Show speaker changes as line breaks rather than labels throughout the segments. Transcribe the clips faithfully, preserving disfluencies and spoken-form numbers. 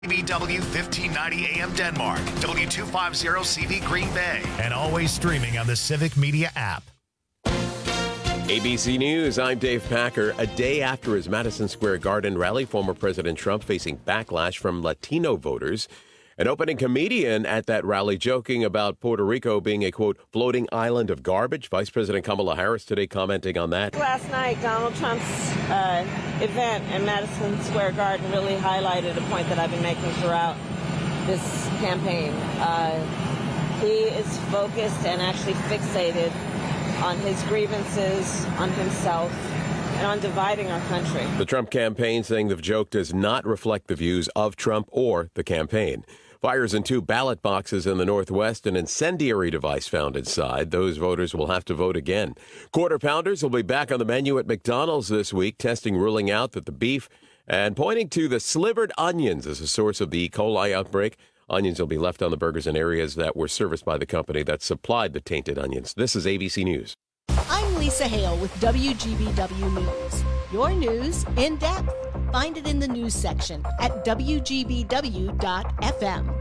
C B W fifteen ninety A M Denmark, W two fifty C V Green Bay, and always streaming on the Civic Media app.
A B C News, I'm Dave Packer. A day after his Madison Square Garden rally, former President Trump facing backlash from Latino voters. An opening comedian at that rally joking about Puerto Rico being a, quote, floating island of garbage. Vice President Kamala Harris today commenting on that.
Last night, Donald Trump's uh, event in Madison Square Garden really highlighted a point that I've been making throughout this campaign. Uh, he is focused and actually fixated on his grievances, on himself, and on dividing our country.
The Trump campaign saying the joke does not reflect the views of Trump or the campaign. Fires in two ballot boxes in the Northwest, an incendiary device found inside. Those voters will have to vote again. Quarter Pounders will be back on the menu at McDonald's this week, testing ruling out that the beef and pointing to the slivered onions as a source of the E. coli outbreak. Onions will be left on the burgers in areas that were serviced by the company that supplied the tainted onions. This is A B C News.
I'm Lisa Hale with W G B W News. Your news in depth. Find it in the news section at W G B W dot F M.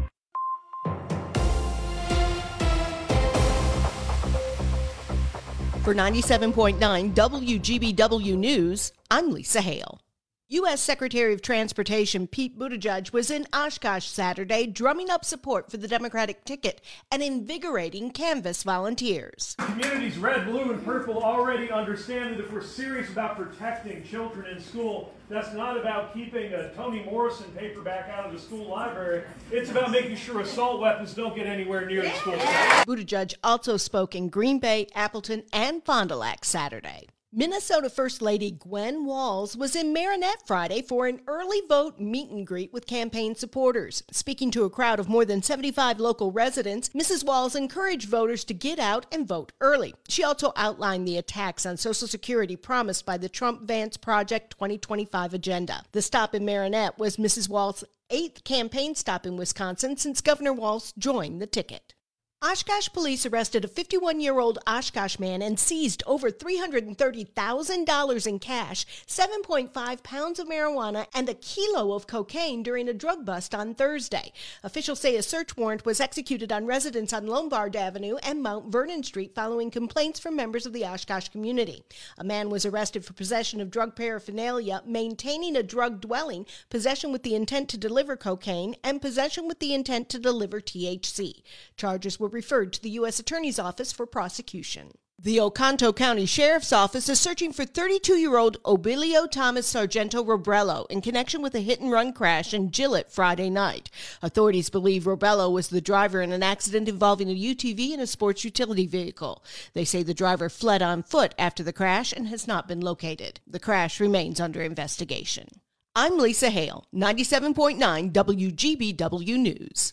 For ninety-seven point nine W G B W News, I'm Lisa Hale. U S Secretary of Transportation Pete Buttigieg was in Oshkosh Saturday drumming up support for the Democratic ticket and invigorating Canvass volunteers.
Communities red, blue, and purple already understand that if we're serious about protecting children in school, that's not about keeping a Toni Morrison paperback out of the school library. It's about making sure assault weapons don't get anywhere near the school.
Buttigieg also spoke in Green Bay, Appleton, and Fond du Lac Saturday. Minnesota First Lady Gwen Walz was in Marinette Friday for an early vote meet and greet with campaign supporters. Speaking to a crowd of more than seventy-five local residents, Missus Walz encouraged voters to get out and vote early. She also outlined the attacks on Social Security promised by the Trump-Vance Project twenty twenty-five agenda. The stop in Marinette was Missus Walz's eighth campaign stop in Wisconsin since Governor Walz joined the ticket. Oshkosh police arrested a fifty-one-year-old Oshkosh man and seized over three hundred thirty thousand dollars in cash, seven point five pounds of marijuana, and a kilo of cocaine during a drug bust on Thursday. Officials say a search warrant was executed on residents on Lombard Avenue and Mount Vernon Street following complaints from members of the Oshkosh community. A man was arrested for possession of drug paraphernalia, maintaining a drug dwelling, possession with the intent to deliver cocaine, and possession with the intent to deliver T H C. Charges were referred to the U S Attorney's Office for prosecution. The Oconto County Sheriff's Office is searching for thirty-two-year-old Obilio Thomas Sargento Robello in connection with a hit-and-run crash in Gillett Friday night. Authorities believe Robello was the driver in an accident involving a U T V and a sports utility vehicle. They say the driver fled on foot after the crash and has not been located. The crash remains under investigation. I'm Lisa Hale, ninety-seven point nine W G B W News.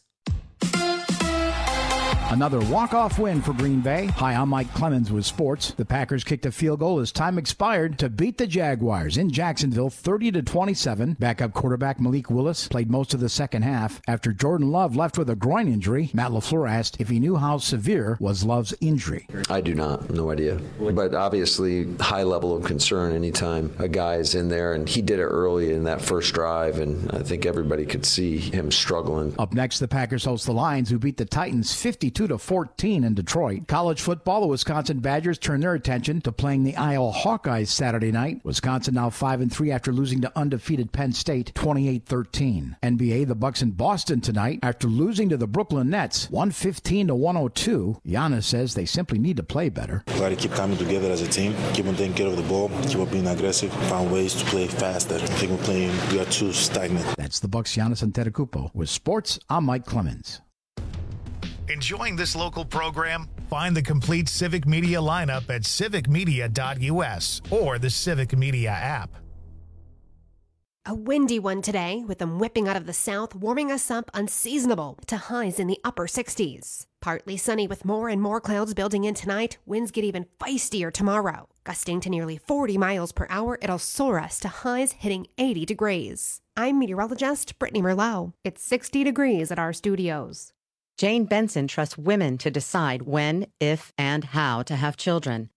Another walk-off win for Green Bay. Hi, I'm Mike Clemens with sports. The Packers kicked a field goal as time expired to beat the Jaguars in Jacksonville thirty to twenty-seven. Backup quarterback Malik Willis played most of the second half. After Jordan Love left with a groin injury, Matt LaFleur asked if he knew how severe was Love's injury.
I do not. No idea. But obviously, high level of concern anytime a guy is in there, and he did it early in that first drive, and I think everybody could see him struggling.
Up next, the Packers host the Lions, who beat the Titans fifty-two to fourteen in Detroit. College football, the Wisconsin Badgers turn their attention to playing the Iowa Hawkeyes Saturday night. Wisconsin now five and three after losing to undefeated Penn State twenty-eight thirteen. N B A, the Bucks in Boston tonight after losing to the Brooklyn Nets one fifteen to one oh two. Giannis says they simply need to play better.
We got to keep coming together as a team, keep on taking care of the ball, keep on being aggressive, find ways to play faster. I think we're playing, we are too stagnant.
That's the Bucks' Giannis Antetokounmpo. With sports, I'm Mike Clemens.
Enjoying this local program? Find the complete Civic Media lineup at civic media dot U S or the Civic Media app.
A windy one today, with them whipping out of the south, warming us up unseasonable to highs in the upper sixties. Partly sunny with more and more clouds building in tonight. Winds get even feistier tomorrow. Gusting to nearly forty miles per hour, it'll soar us to highs hitting eighty degrees. I'm meteorologist Brittany Merlot. It's sixty degrees at our studios.
Jane Benson trusts women to decide when, if, and how to have children.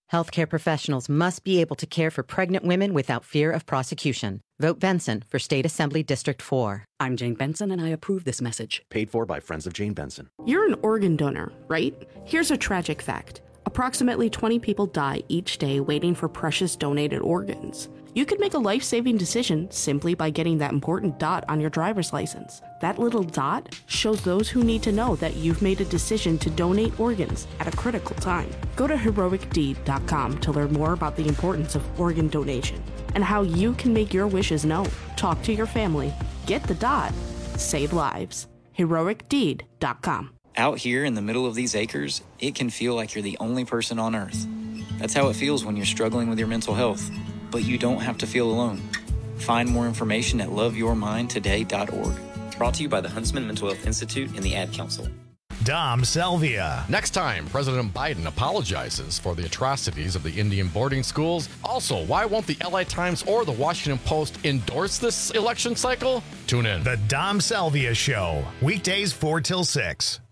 Healthcare professionals must be able to care for pregnant women without fear of prosecution. Vote Benson for State Assembly District four.
I'm Jane Benson, and I approve this message.
Paid for by Friends of Jane Benson.
You're an organ donor, right? Here's a tragic fact. Approximately twenty people die each day waiting for precious donated organs. You could make a life-saving decision simply by getting that important dot on your driver's license. That little dot shows those who need to know that you've made a decision to donate organs at a critical time. Go to heroic deed dot com to learn more about the importance of organ donation and how you can make your wishes known. Talk to your family. Get the dot. Save lives. heroic deed dot com.
Out here in the middle of these acres, it can feel like you're the only person on Earth. That's how it feels when you're struggling with your mental health. But you don't have to feel alone. Find more information at love your mind today dot org. Brought to you by the Huntsman Mental Health Institute and the Ad Council.
Dom Salvia.
Next time, President Biden apologizes for the atrocities of the Indian boarding schools. Also, why won't the L A Times or the Washington Post endorse this election cycle? Tune in.
The Dom Salvia Show, weekdays four till six.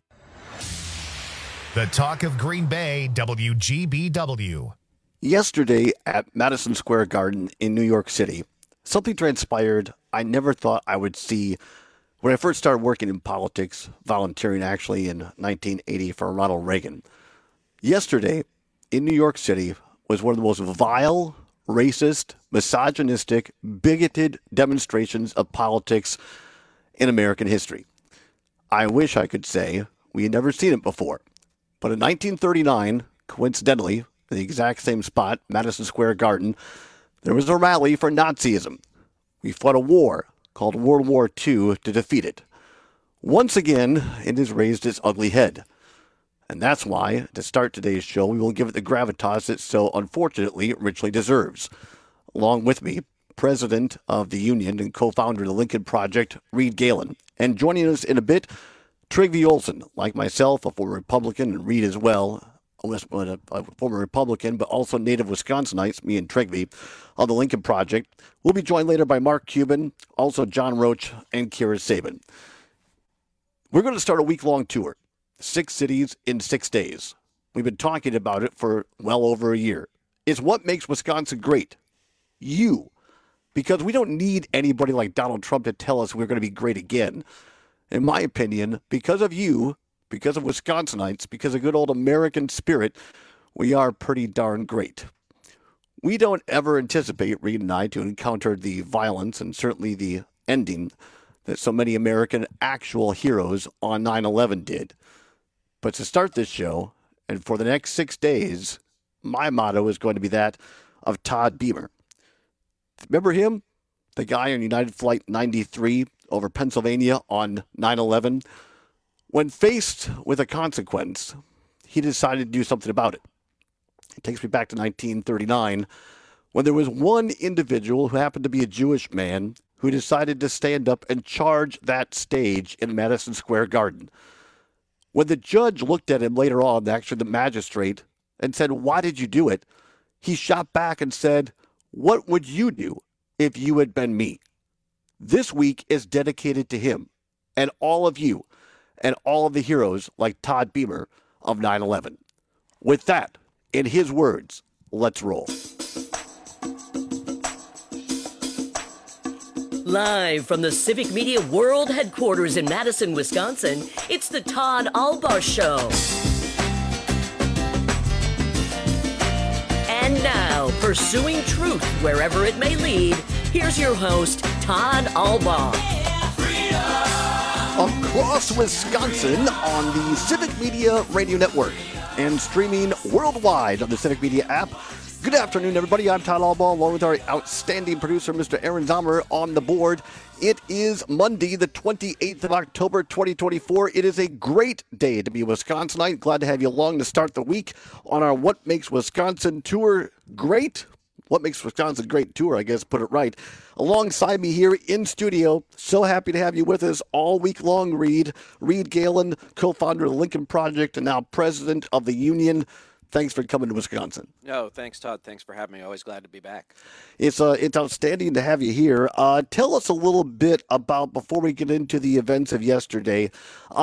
The Talk of Green Bay, W G B W.
Yesterday at Madison Square Garden in New York City, something transpired I never thought I would see when I first started working in politics, volunteering actually in nineteen eighty for Ronald Reagan. Yesterday in New York City was one of the most vile, racist, misogynistic, bigoted demonstrations of politics in American history. I wish I could say we had never seen it before. But in nineteen thirty-nine, coincidentally, the exact same spot, Madison Square Garden, there was a rally for Nazism. We fought a war called World War Two to defeat it. Once again, it has raised its ugly head. And that's why, to start today's show, we will give it the gravitas it so unfortunately richly deserves. Along with me, President of the Union and co-founder of the Lincoln Project, Reed Galen. And joining us in a bit, Trygve Olsen, like myself, a former Republican, and Reed as well, a, a former Republican, but also native Wisconsinites, me and Trygve, on the Lincoln Project. We'll be joined later by Mark Cuban, also John Roach, and Kira Sabin. We're going to start a week-long tour, six cities in six days. We've been talking about it for well over a year. It's what makes Wisconsin great. You. Because we don't need anybody like Donald Trump to tell us we're going to be great again. In my opinion, because of you, because of Wisconsinites, because of good old American spirit, we are pretty darn great. We don't ever anticipate, Reed and I, to encounter the violence and certainly the ending that so many American actual heroes on nine eleven did. But to start this show, and for the next six days, my motto is going to be that of Todd Beamer. Remember him? The guy on United Flight ninety-three over Pennsylvania on nine eleven? When faced with a consequence, he decided to do something about it. It takes me back to nineteen thirty-nine, when there was one individual who happened to be a Jewish man who decided to stand up and charge that stage in Madison Square Garden. When the judge looked at him later on, actually the magistrate, and said, "Why did you do it?" he shot back and said, "What would you do if you had been me?" This week is dedicated to him and all of you and all of the heroes like Todd Beamer of nine eleven. With that, in his words, let's roll.
Live from the Civic Media World Headquarters in Madison, Wisconsin, it's the Todd Albaugh Show. And now, pursuing truth wherever it may lead, here's your host, Todd Albaugh.
Across Wisconsin on the Civic Media Radio Network and streaming worldwide on the Civic Media app. Good afternoon, everybody. I'm Todd Albaugh, along with our outstanding producer, Mister Aaron Zomer, on the board. It is Monday, the twenty-eighth of October, twenty twenty-four. It is a great day to be a Wisconsinite. Glad to have you along to start the week on our What Makes Wisconsin Tour great. What Makes Wisconsin Great Tour, I guess, put it right. Alongside me here in studio, so happy to have you with us all week long, Reed. Reed Galen, co-founder of the Lincoln Project and now president of the Union. Thanks for coming to Wisconsin.
No, thanks, Todd. Thanks for having me. Always glad to be back.
It's uh, it's outstanding to have you here. Uh, tell us a little bit about, before we get into the events of yesterday, um,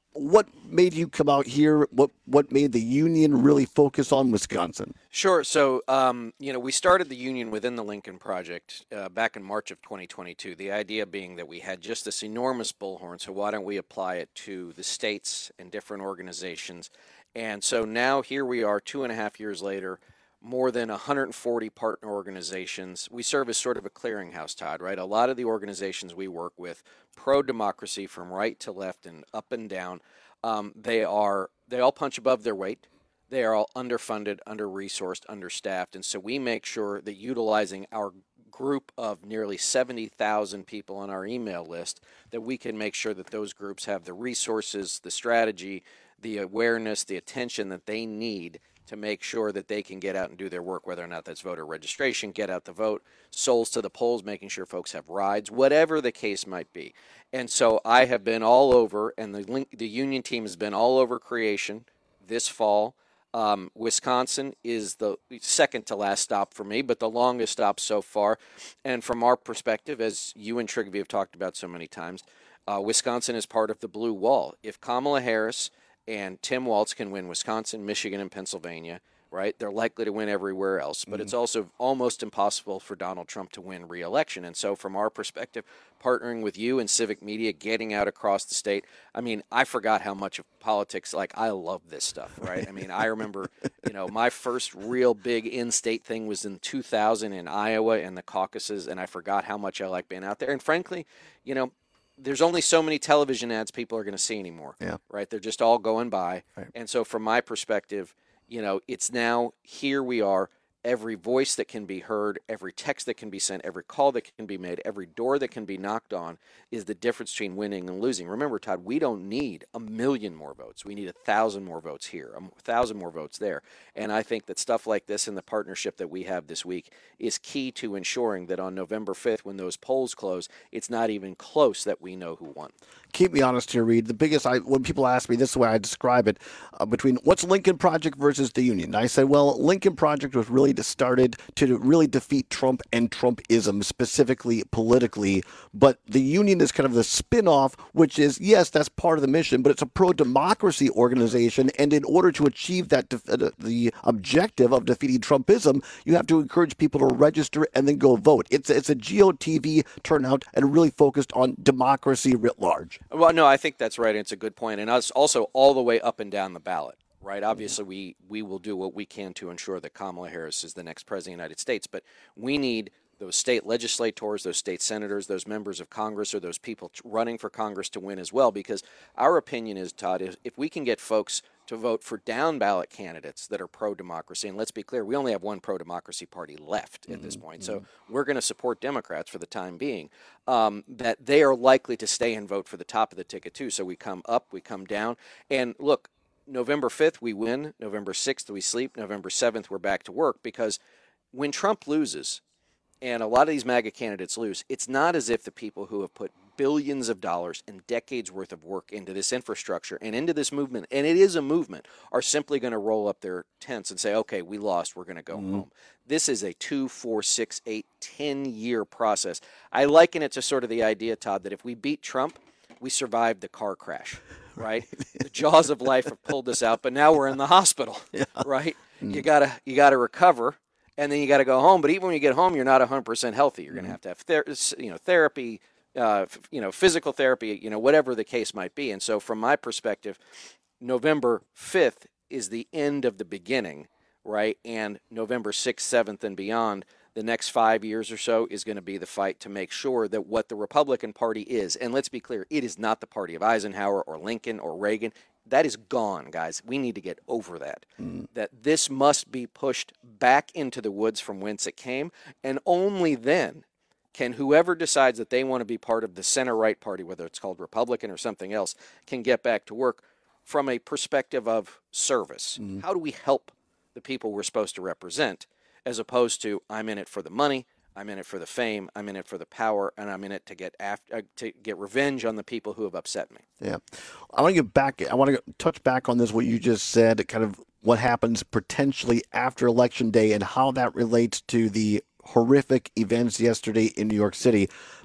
what made you come out here? What what made the union really focus on Wisconsin?
Sure. So, um, you know, we started the union within the Lincoln Project uh, back in March of twenty twenty-two. The idea being that we had just this enormous bullhorn, so why don't we apply it to the states and different organizations? And so now here we are two and a half years later, more than one hundred forty partner organizations. We serve as sort of a clearinghouse, Todd, right? A lot of the organizations we work with, pro-democracy from right to left and up and down, um, they are they all punch above their weight. They are all underfunded, under-resourced, understaffed. And so we make sure that utilizing our group of nearly seventy thousand people on our email list, that we can make sure that those groups have the resources, the strategy, the awareness, the attention that they need to make sure that they can get out and do their work, whether or not that's voter registration, get out the vote, souls to the polls, making sure folks have rides, whatever the case might be. And so I have been all over, and the link, the union team has been all over creation this fall. Um, Wisconsin is the second to last stop for me, but the longest stop so far. And from our perspective, as you and Trigby have talked about so many times, uh, Wisconsin is part of the blue wall. If Kamala Harris and Tim Walz can win Wisconsin, Michigan, and Pennsylvania, right, they're likely to win everywhere else. But mm-hmm. it's also almost impossible for Donald Trump to win re-election. And so from our perspective, partnering with you and Civic Media, getting out across the state, I mean, I forgot how much of politics, like, I love this stuff, right? I mean, I remember, you know, my first real big in-state thing was in two thousand in Iowa and the caucuses, and I forgot how much I like being out there. And frankly, you know, there's only so many television ads people are going to see anymore,
yeah.
right? They're just all going by.
Right.
And so from my perspective, you know, it's now, here we are, every voice that can be heard, every text that can be sent, every call that can be made, every door that can be knocked on is the difference between winning and losing. Remember, Todd, we don't need a million more votes. We need a thousand more votes here, a thousand more votes there. And I think that stuff like this and the partnership that we have this week is key to ensuring that on November fifth, when those polls close, it's not even close that we know who won.
Keep me honest here, Reed. The biggest, I, when people ask me, this is the way I describe it, uh, between what's Lincoln Project versus the Union. I say, well, Lincoln Project was really started to really defeat Trump and Trumpism, specifically politically. But the Union is kind of the spin-off, which is, yes, that's part of the mission, but it's a pro-democracy organization. And in order to achieve that, def- uh, the objective of defeating Trumpism, you have to encourage people to register and then go vote. It's, it's a G O T V turnout and really focused on democracy writ large.
Well, no, I think that's right. And it's a good point. And us also all the way up and down the ballot, right? Obviously, we, we will do what we can to ensure that Kamala Harris is the next president of the United States. But we need those state legislators, those state senators, those members of Congress, or those people running for Congress to win as well. Because our opinion is, Todd, if, if we can get folks to vote for down-ballot candidates that are pro-democracy, and let's be clear, we only have one pro-democracy party left at mm-hmm. this point, so mm-hmm. we're going to support Democrats for the time being, um, that they are likely to stay and vote for the top of the ticket too. So we come up, we come down, and look, November fifth, we win. November sixth, we sleep. November seventh, we're back to work, because when Trump loses, and a lot of these MAGA candidates lose, it's not as if the people who have put billions of dollars and decades worth of work into this infrastructure and into this movement, and it is a movement, are simply going to roll up their tents and say, okay, we lost, we're going to go mm-hmm. home. This is a two, four, six, eight, ten-year process. I liken it to sort of the idea, Todd, that if we beat Trump, we survived the car crash, right? The jaws of life have pulled us out, but now we're in the hospital, yeah. right? Mm-hmm. You gotta you gotta recover, and then you got to go home. But even when you get home, you're not one hundred percent healthy. You're mm-hmm. going to have to have ther- you know, therapy, uh, you know, physical therapy, you know, whatever the case might be. And so from my perspective, November fifth is the end of the beginning, right? And November sixth, seventh, and beyond, the next five years or so is going to be the fight to make sure that what the Republican Party is, and let's be clear, it is not the party of Eisenhower or Lincoln or Reagan. That is gone, guys. We need to get over that. Mm. That this must be pushed back into the woods from whence it came, and only then can whoever decides that they want to be part of the center-right party, whether it's called Republican or something else, can get back to work from a perspective of service. Mm. How do we help the people we're supposed to represent, as opposed to, I'm in it for the money, I'm in it for the fame, I'm in it for the power, and I'm in it to get after, uh, to get revenge on the people who have upset me.
Yeah. I want to get back, I want to touch back on this, what you just said, kind of what happens potentially after Election Day and how that relates to the horrific events yesterday in New York City.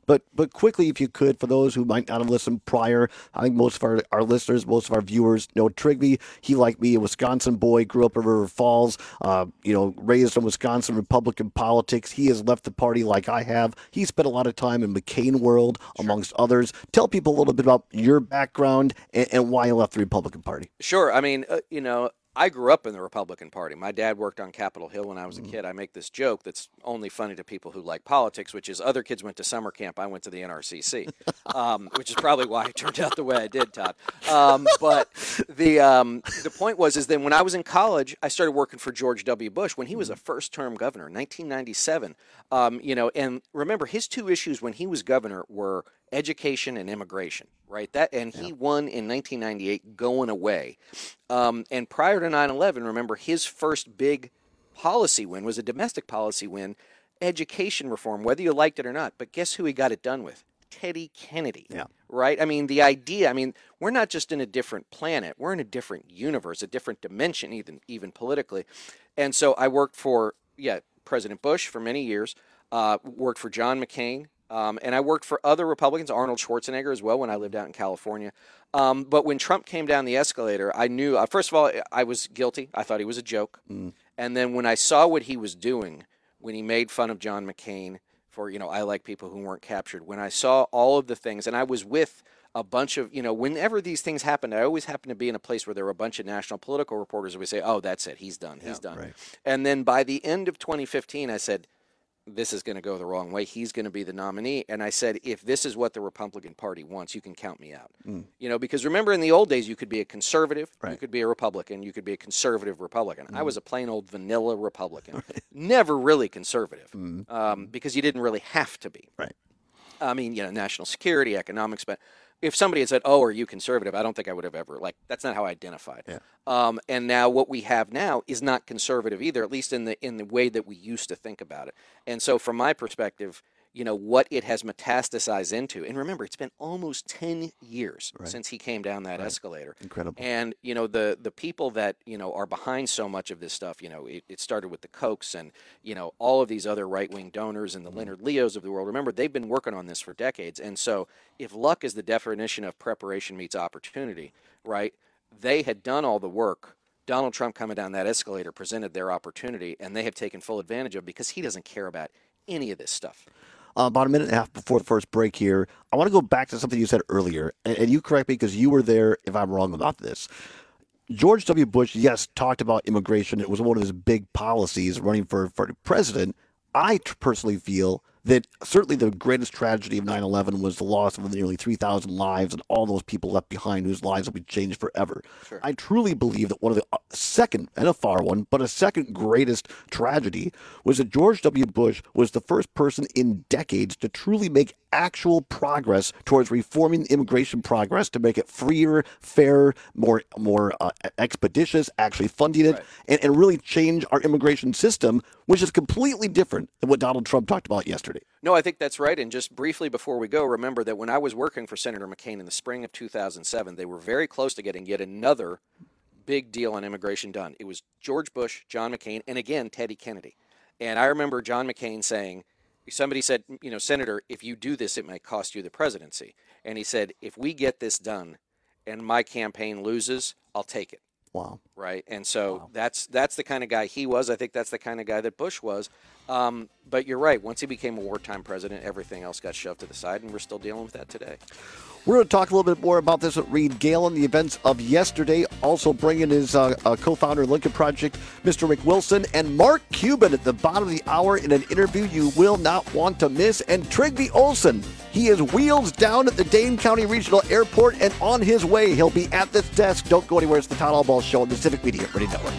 But but quickly, if you could, for those who might not have listened prior, I think most of our, our listeners, most of our viewers know Trigby. He, like me, a Wisconsin boy, grew up in River Falls, uh, you know, raised in Wisconsin Republican politics. He has left the party like I have. He spent a lot of time in McCain world, sure. amongst others. Tell people a little bit about your background and, and why you left the Republican Party.
Sure. I mean, uh, you know, I grew up in the Republican Party. My dad worked on Capitol Hill when I was a kid. I make this joke that's only funny to people who like politics, which is other kids went to summer camp. I went to the N R C C, um, which is probably why it turned out the way I did, Todd. Um, but the um, the point was is that when I was in college, I started working for George W. Bush when he was a first-term governor, nineteen ninety-seven. Um, you know, and remember, his two issues when he was governor were education and immigration, right? That and he yeah. won in nineteen ninety-eight going away. Um, and prior to nine eleven, remember, his first big policy win was a domestic policy win, education reform, whether you liked it or not. But guess who he got it done with? Teddy Kennedy,
yeah.
right? I mean, the idea, I mean, we're not just in a different planet. We're in a different universe, a different dimension, even, even politically. And so I worked for, yeah, President Bush for many years, uh, worked for John McCain, Um, and I worked for other Republicans, Arnold Schwarzenegger as well, when I lived out in California. Um, but when Trump came down the escalator, I knew, uh, first of all, I was guilty. I thought he was a joke.
Mm.
And then when I saw what he was doing, when he made fun of John McCain for, you know, I like people who weren't captured, when I saw all of the things, and I was with a bunch of, you know, whenever these things happened, I always happened to be in a place where there were a bunch of national political reporters who would say, oh, that's it, he's done, he's
yeah,
done.
Right.
And then by the end of twenty fifteen, I said, this is going to go the wrong way. He's going to be the nominee. And I said, if this is what the Republican Party wants, you can count me out.
Mm.
You know, because remember in the old days, you could be a conservative,
right.
you could be a Republican, you could be a conservative Republican.
Mm.
I was a plain old vanilla Republican,
right.
never really conservative,
mm.
um, because you didn't really have to be.
Right.
I mean, you know, national security, economics, but if somebody had said, oh, are you conservative? I don't think I would have ever, like, that's not how I identified.
Yeah.
Um, and now what we have now is not conservative either, at least in the in the way that we used to think about it. And so from my perspective, you know, what it has metastasized into, and remember, it's been almost ten years
right.
since he came down that
right.
escalator.
Incredible.
And, you know, the the people that, you know, are behind so much of this stuff, you know, it, it started with the Kochs and, you know, all of these other right-wing donors and the mm-hmm. Leonard Leos of the world. Remember, they've been working on this for decades. And so if luck is the definition of preparation meets opportunity, right, they had done all the work. Donald Trump coming down that escalator presented their opportunity, and they have taken full advantage of it because he doesn't care about any of this stuff.
Uh, about a minute and a half before the first break here, I want to go back to something you said earlier, and, and you correct me because you were there if I'm wrong about this. George W. Bush, yes, talked about immigration. It was one of his big policies running for, for president. I personally feel that certainly the greatest tragedy of nine eleven was the loss of nearly three thousand lives and all those people left behind whose lives will be changed forever.
Sure.
I truly believe that one of the uh, second, and a far one, but a second greatest tragedy was that George W. Bush was the first person in decades to truly make actual progress towards reforming the immigration progress to make it freer, fairer, more more uh, expeditious, actually funding it,
right.
and, and really change our immigration system, which is completely different than what Donald Trump talked about yesterday.
No, I think that's right. And just briefly before we go, remember that when I was working for Senator McCain in the spring of two thousand seven, they were very close to getting yet another big deal on immigration done. It was George Bush, John McCain, and again, Teddy Kennedy. And I remember John McCain saying, somebody said, you know, Senator, if you do this, it might cost you the presidency. And he said, if we get this done and my campaign loses, I'll take it.
Wow.
Right. And so
wow.
that's that's the kind of guy he was. I think that's the kind of guy that Bush was. Um, but you're right. Once he became a wartime president, everything else got shoved to the side, and we're still dealing with that today.
We're going to talk a little bit more about this with Reed Galen, the events of yesterday. Also bringing his uh, uh, co-founder, Lincoln Project, Mister Rick Wilson, and Mark Cuban at the bottom of the hour in an interview you will not want to miss. And Trigby Olson, he is wheels down at the Dane County Regional Airport and on his way. He'll be at this desk. Don't go anywhere. It's the Todd Albaugh Show on the Civic Media Radio Network.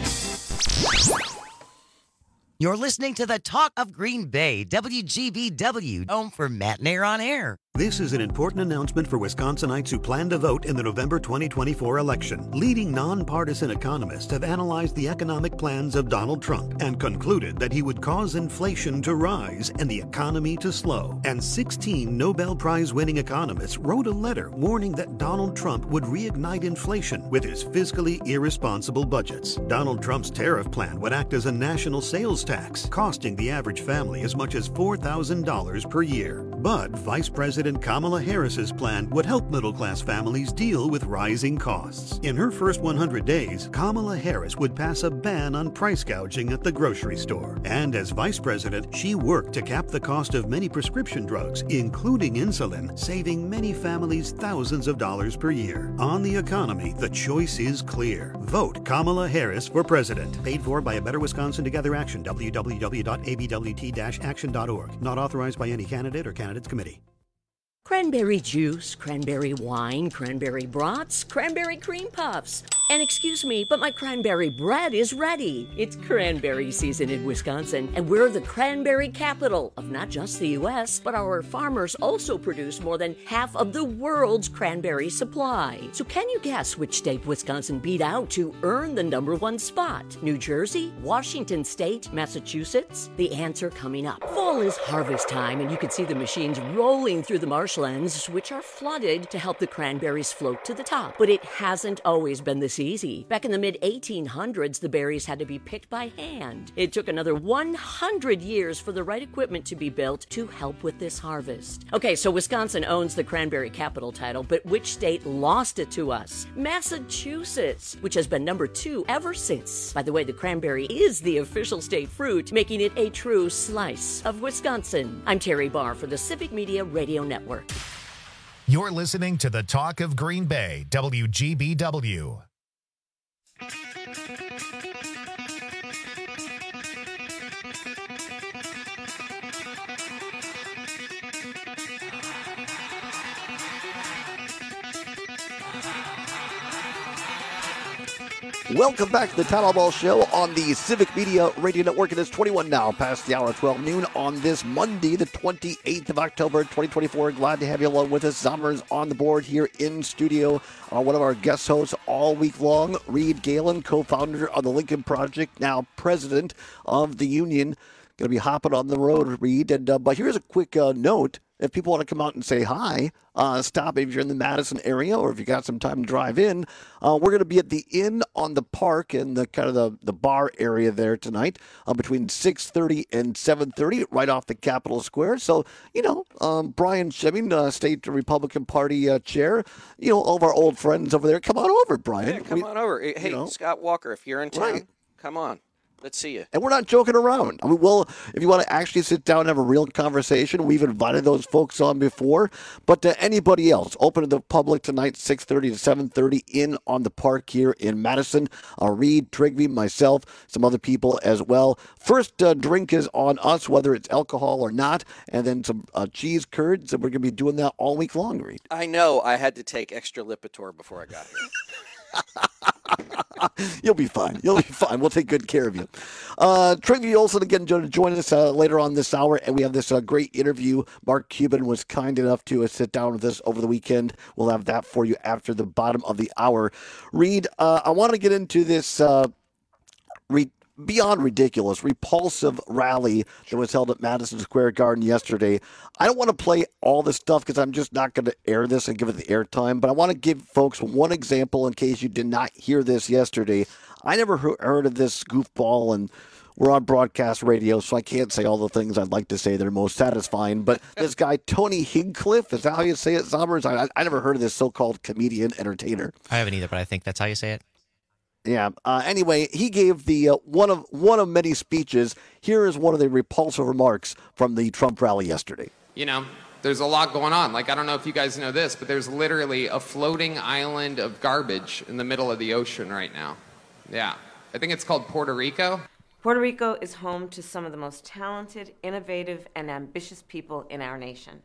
You're listening to the Talk of Green Bay, W G B W, home for Matt Nair on Air.
This is an important announcement for Wisconsinites who plan to vote in the November twenty twenty-four election. Leading nonpartisan economists have analyzed the economic plans of Donald Trump and concluded that he would cause inflation to rise and the economy to slow. And sixteen Nobel Prize-winning economists wrote a letter warning that Donald Trump would reignite inflation with his fiscally irresponsible budgets. Donald Trump's tariff plan would act as a national sales tax, costing the average family as much as four thousand dollars per year. But Vice President Kamala Harris's plan would help middle-class families deal with rising costs. In her first one hundred days, Kamala Harris would pass a ban on price gouging at the grocery store. And as vice president, she worked to cap the cost of many prescription drugs, including insulin, saving many families thousands of dollars per year. On the economy, the choice is clear. Vote Kamala Harris for president. Paid for by A Better Wisconsin Together Action, w w w dot a b w t dash action dot org. Not authorized by any candidate or candidates committee.
Cranberry juice, cranberry wine, cranberry brats, cranberry cream puffs. And excuse me, but my cranberry bread is ready. It's cranberry season in Wisconsin, and we're the cranberry capital of not just the U S, but our farmers also produce more than half of the world's cranberry supply. So can you guess which state Wisconsin beat out to earn the number one spot? New Jersey, Washington State, Massachusetts? The answer coming up. Fall is harvest time, and you can see the machines rolling through the marshlands, which are flooded to help the cranberries float to the top. But it hasn't always been this easy. Back in the mid eighteen hundreds, the berries had to be picked by hand. It took another one hundred years for the right equipment to be built to help with this harvest. Okay, so Wisconsin owns the cranberry capital title, but which state lost it to us? Massachusetts, which has been number two ever since. By the way, the cranberry is the official state fruit, making it a true slice of Wisconsin. I'm Terry Barr for the Civic Media Radio Network.
You're listening to the Talk of Green Bay, W G B W.
Welcome back to the Town Hall Ball Show on the Civic Media Radio Network. It is twenty-one now, past the hour of twelve noon on this Monday, the twenty-eighth of October, twenty twenty-four. Glad to have you along with us. Zombers on the board here in studio. Uh, one of our guest hosts all week long, Reed Galen, co-founder of the Lincoln Project, now president of the union. Going to be hopping on the road, Reed. And uh, but here's a quick uh, note. If people want to come out and say hi, uh, stop if you're in the Madison area or if you got some time to drive in. Uh, we're going to be at the Inn on the Park in the kind of the, the bar area there tonight uh, between six thirty and seven thirty, right off the Capitol Square. So, you know, um, Brian Shemming, uh, State Republican Party uh, chair, you know, all of our old friends over there. Come on over, Brian.
Yeah, come we, on over. Hey, you know, Scott Walker, if you're in town, right. Come on. Let's see you.
And we're not joking around. I mean, well, if you want to actually sit down and have a real conversation, we've invited those folks on before. But to anybody else, open to the public tonight, six thirty to seven thirty, in on the Park here in Madison. Uh, Reed, Trigby, myself, some other people as well. First uh, drink is on us, whether it's alcohol or not, and then some uh, cheese curds. And we're going to be doing that all week long, Reed.
I know. I had to take extra Lipitor before I got here.
You'll be fine. You'll be fine. We'll take good care of you. Uh, Trigby Olson again to join us uh, later on this hour, and we have this uh, great interview. Mark Cuban was kind enough to uh, sit down with us over the weekend. We'll have that for you after the bottom of the hour. Reed, uh, I want to get into this uh, re- beyond ridiculous, repulsive rally that was held at Madison Square Garden yesterday. I don't want to play all this stuff because I'm just not going to air this and give it the airtime, but I want to give folks one example in case you did not hear this yesterday. I never heard of this goofball, and we're on broadcast radio, so I can't say all the things I'd like to say that are most satisfying, but this guy, Tony Hinchcliffe, is that how you say it, Zombers? I, I never heard of this so-called comedian entertainer.
I haven't either, but I think that's how you say it.
Yeah. Uh, anyway, he gave the uh, one of one of many speeches. Here is one of the repulsive remarks from the Trump rally yesterday.
You know, there's a lot going on. Like, I don't know if you guys know this, but there's literally a floating island of garbage in the middle of the ocean right now. Yeah. I think it's called Puerto Rico.
Puerto Rico is home to some of the most talented, innovative, and ambitious people in our nation.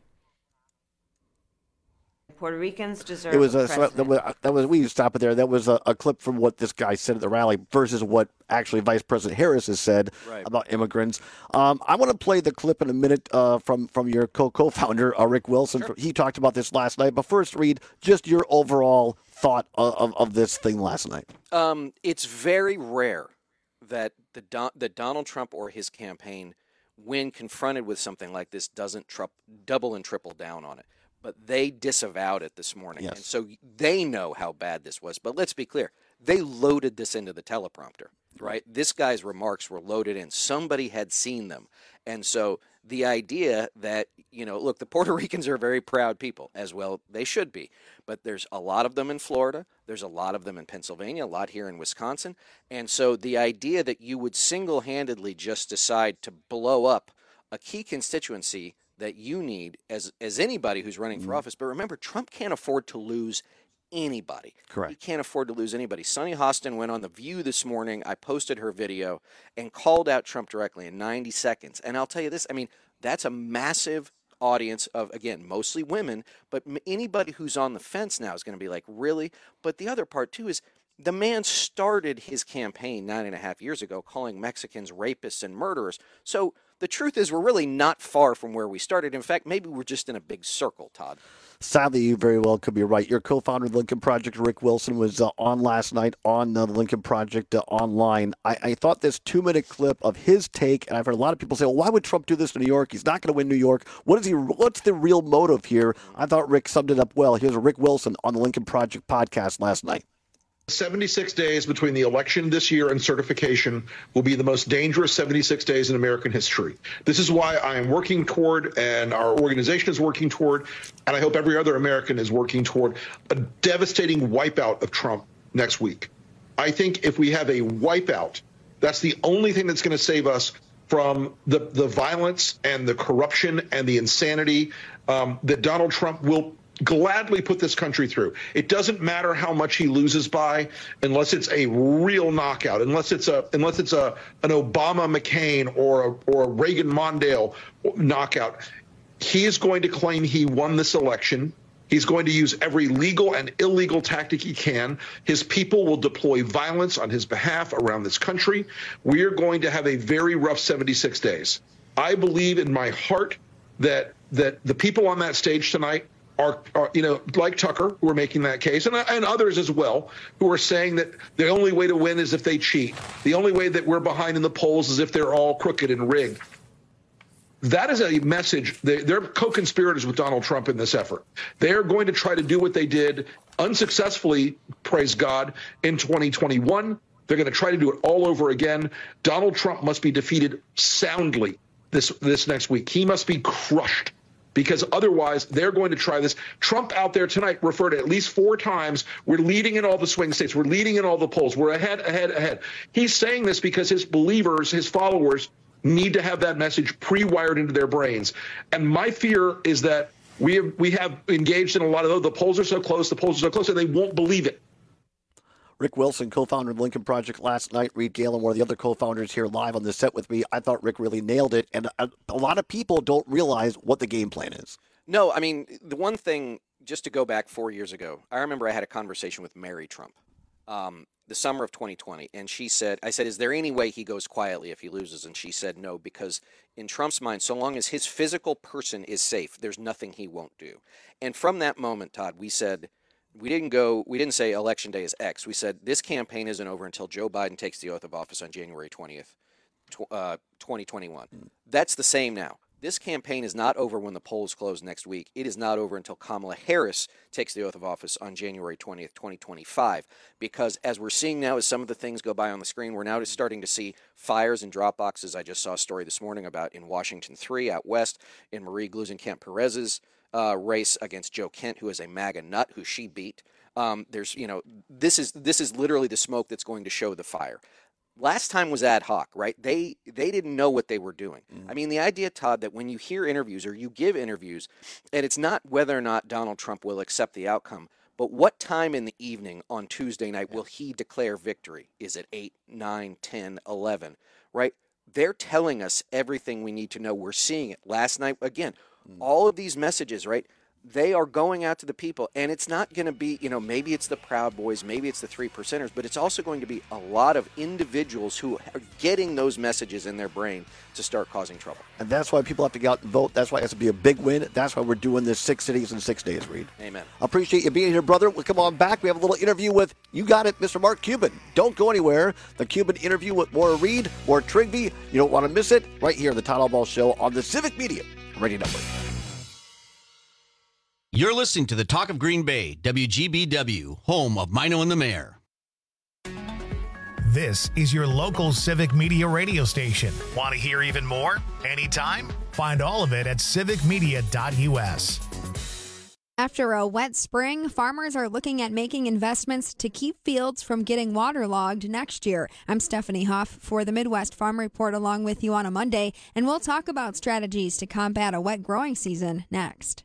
Puerto Ricans deserve
it was
a
a, so that, was, that was we stop it there. That was a, a clip from what this guy said at the rally versus what actually Vice President Harris has said right. about immigrants. Um, I want to play the clip in a minute uh, from from your co co-founder uh, Rick Wilson. Sure. He talked about this last night. But first, Reed, just your overall thought of, of, of this thing last night.
Um, it's very rare that the Don, that Donald Trump or his campaign, when confronted with something like this, doesn't tr- double and triple down on it. But they disavowed it this morning.
Yes.
And so they know how bad this was. But let's be clear. They loaded this into the teleprompter. right? This guy's remarks were loaded in. Somebody had seen them. And so the idea that, you know, look, the Puerto Ricans are very proud people, as well they should be. But there's a lot of them in Florida. There's a lot of them in Pennsylvania, a lot here in Wisconsin. And so the idea that you would single-handedly just decide to blow up a key constituency that you need as as anybody who's running for office. But remember, Trump can't afford to lose anybody.
Correct.
He can't afford to lose anybody. Sunny Hostin went on The View this morning. I posted her video and called out Trump directly in ninety seconds. And I'll tell you this, I mean, that's a massive audience of, again, mostly women, but anybody who's on the fence now is going to be like, really? But the other part, too, is the man started his campaign nine and a half years ago calling Mexicans rapists and murderers. So the truth is we're really not far from where we started. In fact, maybe we're just in a big circle, Todd.
Sadly, you very well could be right. Your co-founder of the Lincoln Project, Rick Wilson, was uh, on last night on uh, the Lincoln Project uh, online. I, I thought this two-minute clip of his take, and I've heard a lot of people say, well, why would Trump do this in New York? He's not going to win New York. What is he? What's the real motive here? I thought Rick summed it up well. Here's Rick Wilson on the Lincoln Project podcast last night.
seventy-six days between the election this year and certification will be the most dangerous seventy-six days in American history. This is why I am working toward, and our organization is working toward, and I hope every other American is working toward, a devastating wipeout of Trump next week. I think if we have a wipeout, that's the only thing that's going to save us from the, the violence and the corruption and the insanity um, that Donald Trump will gladly put this country through. It doesn't matter how much he loses by, unless it's a real knockout, unless it's a unless it's a an Obama McCain or a, or a Reagan Mondale knockout. He is going to claim he won this election. He's going to use every legal and illegal tactic he can. His people will deploy violence on his behalf around this country. We are going to have a very rough seventy-six days. I believe in my heart that that the people on that stage tonight Are, are, you know, like Tucker, who are making that case, and, and others as well, who are saying that the only way to win is if they cheat. The only way that we're behind in the polls is if they're all crooked and rigged. That is a message. They, they're co-conspirators with Donald Trump in this effort. They're going to try to do what they did unsuccessfully, praise God, in twenty twenty-one. They're going to try to do it all over again. Donald Trump must be defeated soundly this, this next week. He must be crushed, because otherwise they're going to try this. Trump out there tonight referred at least four times, we're leading in all the swing states. We're leading in all the polls. We're ahead, ahead, ahead. He's saying this because his believers, his followers, need to have that message pre-wired into their brains. And my fear is that we have, we have engaged in a lot of, oh, the polls are so close, the polls are so close, and they won't believe it.
Rick Wilson, co-founder of the Lincoln Project last night. Reed Galen, one of the other co-founders here live on the set with me. I thought Rick really nailed it. And a, a lot of people don't realize what the game plan is.
No, I mean, the one thing, just to go back four years ago, I remember I had a conversation with Mary Trump um, the summer of twenty twenty. And she said, I said, is there any way he goes quietly if he loses? And she said, no, because in Trump's mind, so long as his physical person is safe, there's nothing he won't do. And from that moment, Todd, we said, We didn't go, we didn't say election day is X. We said this campaign isn't over until Joe Biden takes the oath of office on January twentieth, uh, twenty twenty-one. Mm. That's the same now. This campaign is not over when the polls close next week. It is not over until Kamala Harris takes the oath of office on January twentieth, twenty twenty-five. Because as we're seeing now, as some of the things go by on the screen, we're now starting to see fires and drop boxes. I just saw a story this morning about in Washington three out west, in Marie Gluesenkamp-Perez's Uh, race against Joe Kent, who is a MAGA nut, who she beat. Um, there's, you know, this is this is literally the smoke that's going to show the fire. Last time was ad hoc, right? They they didn't know what they were doing. Mm. I mean, the idea, Todd, that when you hear interviews or you give interviews, and it's not whether or not Donald Trump will accept the outcome, but what time in the evening on Tuesday night will he declare victory? Is it eight, nine, ten, eleven, right? They're telling us everything we need to know. We're seeing it. Last night, again, all of these messages, right, they are going out to the people. And it's not going to be, you know, maybe it's the Proud Boys, maybe it's the three percenters, but it's also going to be a lot of individuals who are getting those messages in their brain to start causing trouble.
And that's why people have to get out and vote. That's why it has to be a big win. That's why we're doing this six cities in six days, Reed.
Amen.
I appreciate you being here, brother. We'll come on back. We have a little interview with, you got it, Mister Mark Cuban. Don't go anywhere. The Cuban interview with Maura Reed, Maura Trigby. You don't want to miss it right here on the Todd Albaugh Show on the Civic Media Radio Network.
You're listening to the Talk of Green Bay, W G B W, home of Mino and the Mayor.
This is your local Civic Media radio station. Want to hear even more? Anytime? Find all of it at civic media dot u s.
After a wet spring, farmers are looking at making investments to keep fields from getting waterlogged next year. I'm Stephanie Hoff for the Midwest Farm Report along with you on a Monday, and we'll talk about strategies to combat a wet growing season next.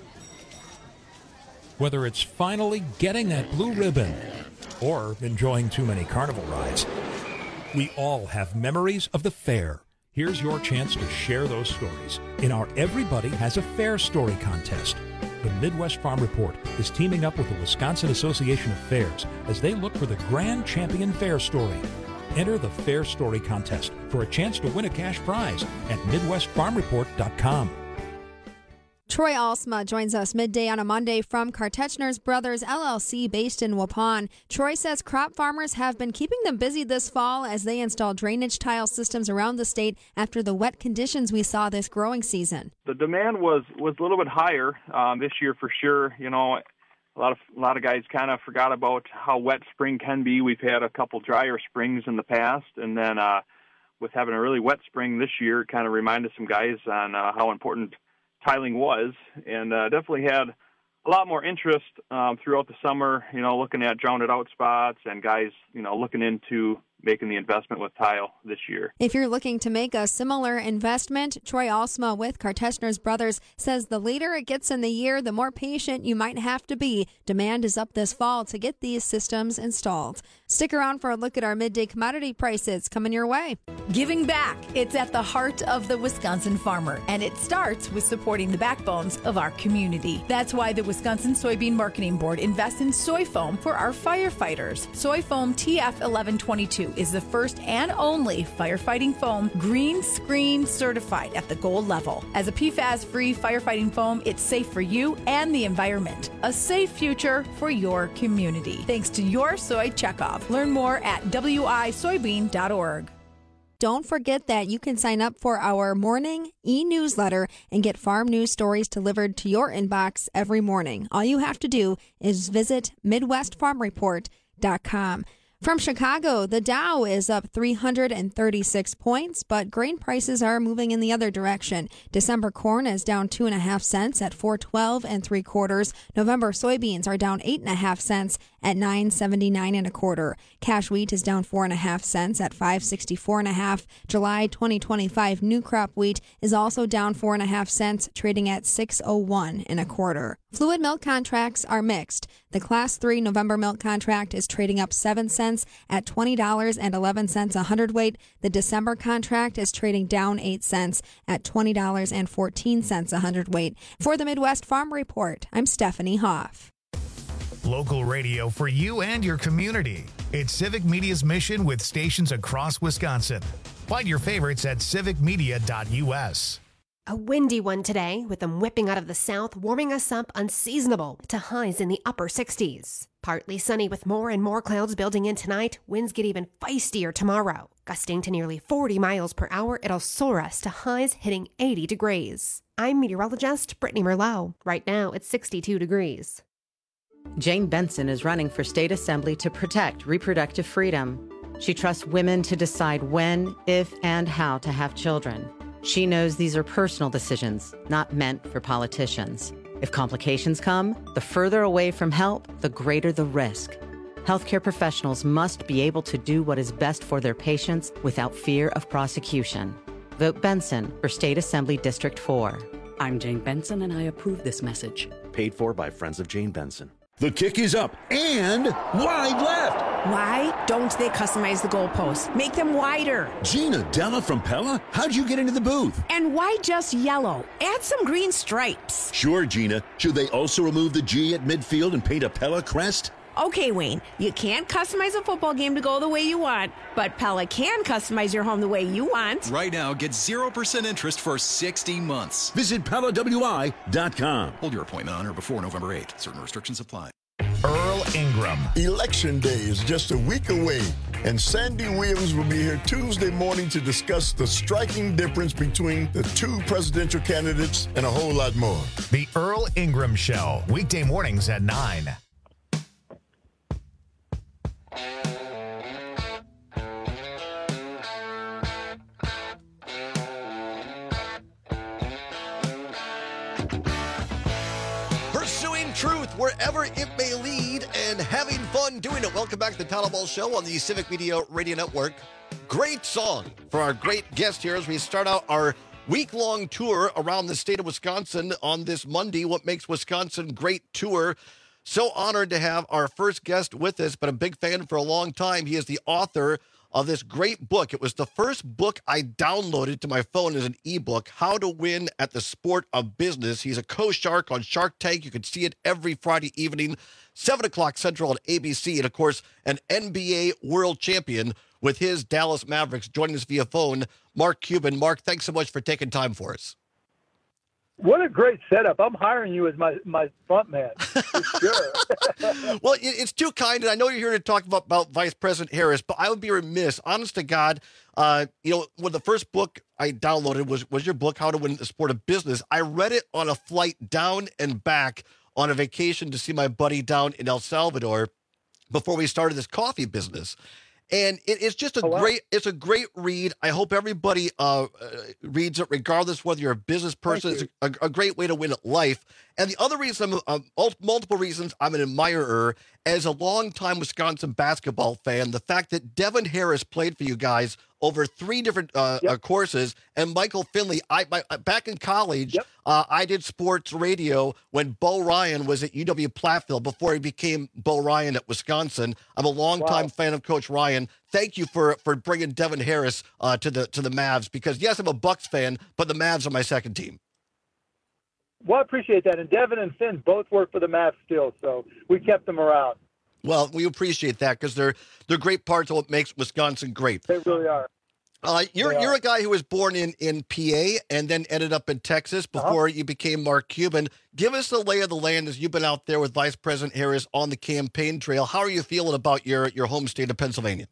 Whether it's finally getting that blue ribbon or enjoying too many carnival rides, we all have memories of the fair. Here's your chance to share those stories in our Everybody Has a Fair Story contest. The Midwest Farm Report is teaming up with the Wisconsin Association of Fairs as they look for the Grand Champion Fair Story. Enter the Fair Story contest for a chance to win a cash prize at midwest farm report dot com.
Troy Alsma joins us midday on a Monday from Kartechner's Brothers L L C based in Waupun. Troy says crop farmers have been keeping them busy this fall as they install drainage tile systems around the state after the wet conditions we saw this growing season.
The demand was, was a little bit higher um, this year for sure. You know, a lot of a lot of guys kind of forgot about how wet spring can be. We've had a couple drier springs in the past, and then uh, with having a really wet spring this year, it kind of reminded some guys on uh, how important tiling was, and uh, definitely had a lot more interest um, throughout the summer, you know, looking at drowned out spots and guys, you know, looking into making the investment with tile this year.
If you're looking to make a similar investment, Troy Alsma with Kartechner's Brothers says the later it gets in the year, the more patient you might have to be. Demand is up this fall to get these systems installed. Stick around for a look at our midday commodity prices coming your way.
Giving back. It's at the heart of the Wisconsin farmer, and it starts with supporting the backbones of our community. That's why the Wisconsin Soybean Marketing Board invests in soy foam for our firefighters. Soy foam T F eleven twenty-two is the first and only firefighting foam green screen certified at the gold level. As a P FAS-free firefighting foam, it's safe for you and the environment. A safe future for your community. Thanks to your soy checkoff. Learn more at w i soybean dot org.
Don't forget that you can sign up for our morning e-newsletter and get farm news stories delivered to your inbox every morning. All you have to do is visit midwest farm report dot com. From Chicago, the Dow is up three hundred thirty-six points, but grain prices are moving in the other direction. December corn is down two and a half cents at four twelve and three quarters. November soybeans are down eight and a half cents at nine seventy-nine and a quarter. Cash wheat is down four and a half cents at five sixty-four and a half. July twenty twenty-five new crop wheat is also down four and a half cents, trading at six oh one and a quarter. Fluid milk contracts are mixed. The Class three November milk contract is trading up seven cents at twenty dollars and eleven cents a hundredweight. The December contract is trading down eight cents at twenty dollars and fourteen cents a hundredweight. For the Midwest Farm Report, I'm Stephanie Hoff.
Local radio for you and your community. It's Civic Media's mission with stations across Wisconsin. Find your favorites at civic media dot u s.
A windy one today, with them whipping out of the south, warming us up unseasonable to highs in the upper sixties. Partly sunny with more and more clouds building in tonight. Winds get even feistier tomorrow. Gusting to nearly forty miles per hour, it'll soar us to highs hitting eighty degrees. I'm meteorologist Brittany Merlot. Right now, it's sixty-two degrees.
Jane Benson is running for state assembly to protect reproductive freedom. She trusts women to decide when, if, and how to have children. She knows these are personal decisions, not meant for politicians. If complications come, the further away from help, the greater the risk. Healthcare professionals must be able to do what is best for their patients without fear of prosecution. Vote Benson for State Assembly District four.
I'm Jane Benson, and I approve this message.
Paid for by Friends of Jane Benson.
The kick is up and wide left.
Why don't they customize the goalposts? Make them wider.
Gina Della from Pella? How'd you get into the booth?
And why just yellow? Add some green stripes.
Sure, Gina. Should they also remove the G at midfield and paint a Pella crest?
Okay, Wayne, you can't customize a football game to go the way you want, but Pella can customize your home the way you want.
Right now, get zero percent interest for sixty months.
Visit Pella W I dot com.
Hold your appointment on or before November eighth. Certain restrictions apply.
Earl Ingram.
Election day is just a week away, and Sandy Williams will be here Tuesday morning to discuss the striking difference between the two presidential candidates and a whole lot more.
The Earl Ingram Show, weekday mornings at nine.
wherever it may lead, and having fun doing it. Welcome back to the Tyler Ball Show on the Civic Media Radio Network. Great song for our great guest here as we start out our week-long tour around the state of Wisconsin on this Monday, What Makes Wisconsin Great tour. So honored to have our first guest with us, but a big fan for a long time. He is the author of this great book. It was the first book I downloaded to my phone as an ebook, How to Win at the Sport of Business. He's a co-shark on Shark Tank. You can see it every Friday evening, seven o'clock Central on A B C. And, of course, an N B A world champion with his Dallas Mavericks. Joining us via phone, Mark Cuban. Mark, thanks so much for taking time for us.
What a great setup. I'm hiring you as my, my front man, for sure.
Well, it's too kind, and I know you're here to talk about, about Vice President Harris, but I would be remiss, honest to God, uh, you know, when the first book I downloaded was, was your book, How to Win the Sport of Business. I read it on a flight down and back on a vacation to see my buddy down in El Salvador before we started this coffee business. And it, it's just a oh, wow. great, it's a great read. I hope everybody uh, uh, reads it, regardless whether you're a business person. It's a, a great way to win at life. And the other reason, uh, multiple reasons I'm an admirer, as a longtime Wisconsin basketball fan, the fact that Devin Harris played for you guys over three different uh, yep. uh, courses, and Michael Finley. I my, back in college, yep. uh, I did sports radio when Bo Ryan was at U W Platteville before he became Bo Ryan at Wisconsin. I'm a longtime wow. fan of Coach Ryan. Thank you for for bringing Devin Harris uh, to the to the Mavs, because yes, I'm a Bucks fan, but the Mavs are my second team.
Well, I appreciate that. And Devin and Finn both work for the Mavs still, so we kept them around.
Well, we appreciate that because they're they're great parts of what makes Wisconsin great.
They really are.
Uh, you're
they
you're
are.
a guy who was born in, in P A and then ended up in Texas before uh-huh. you became Mark Cuban. Give us the lay of the land as you've been out there with Vice President Harris on the campaign trail. How are you feeling about your, your home state of Pennsylvania?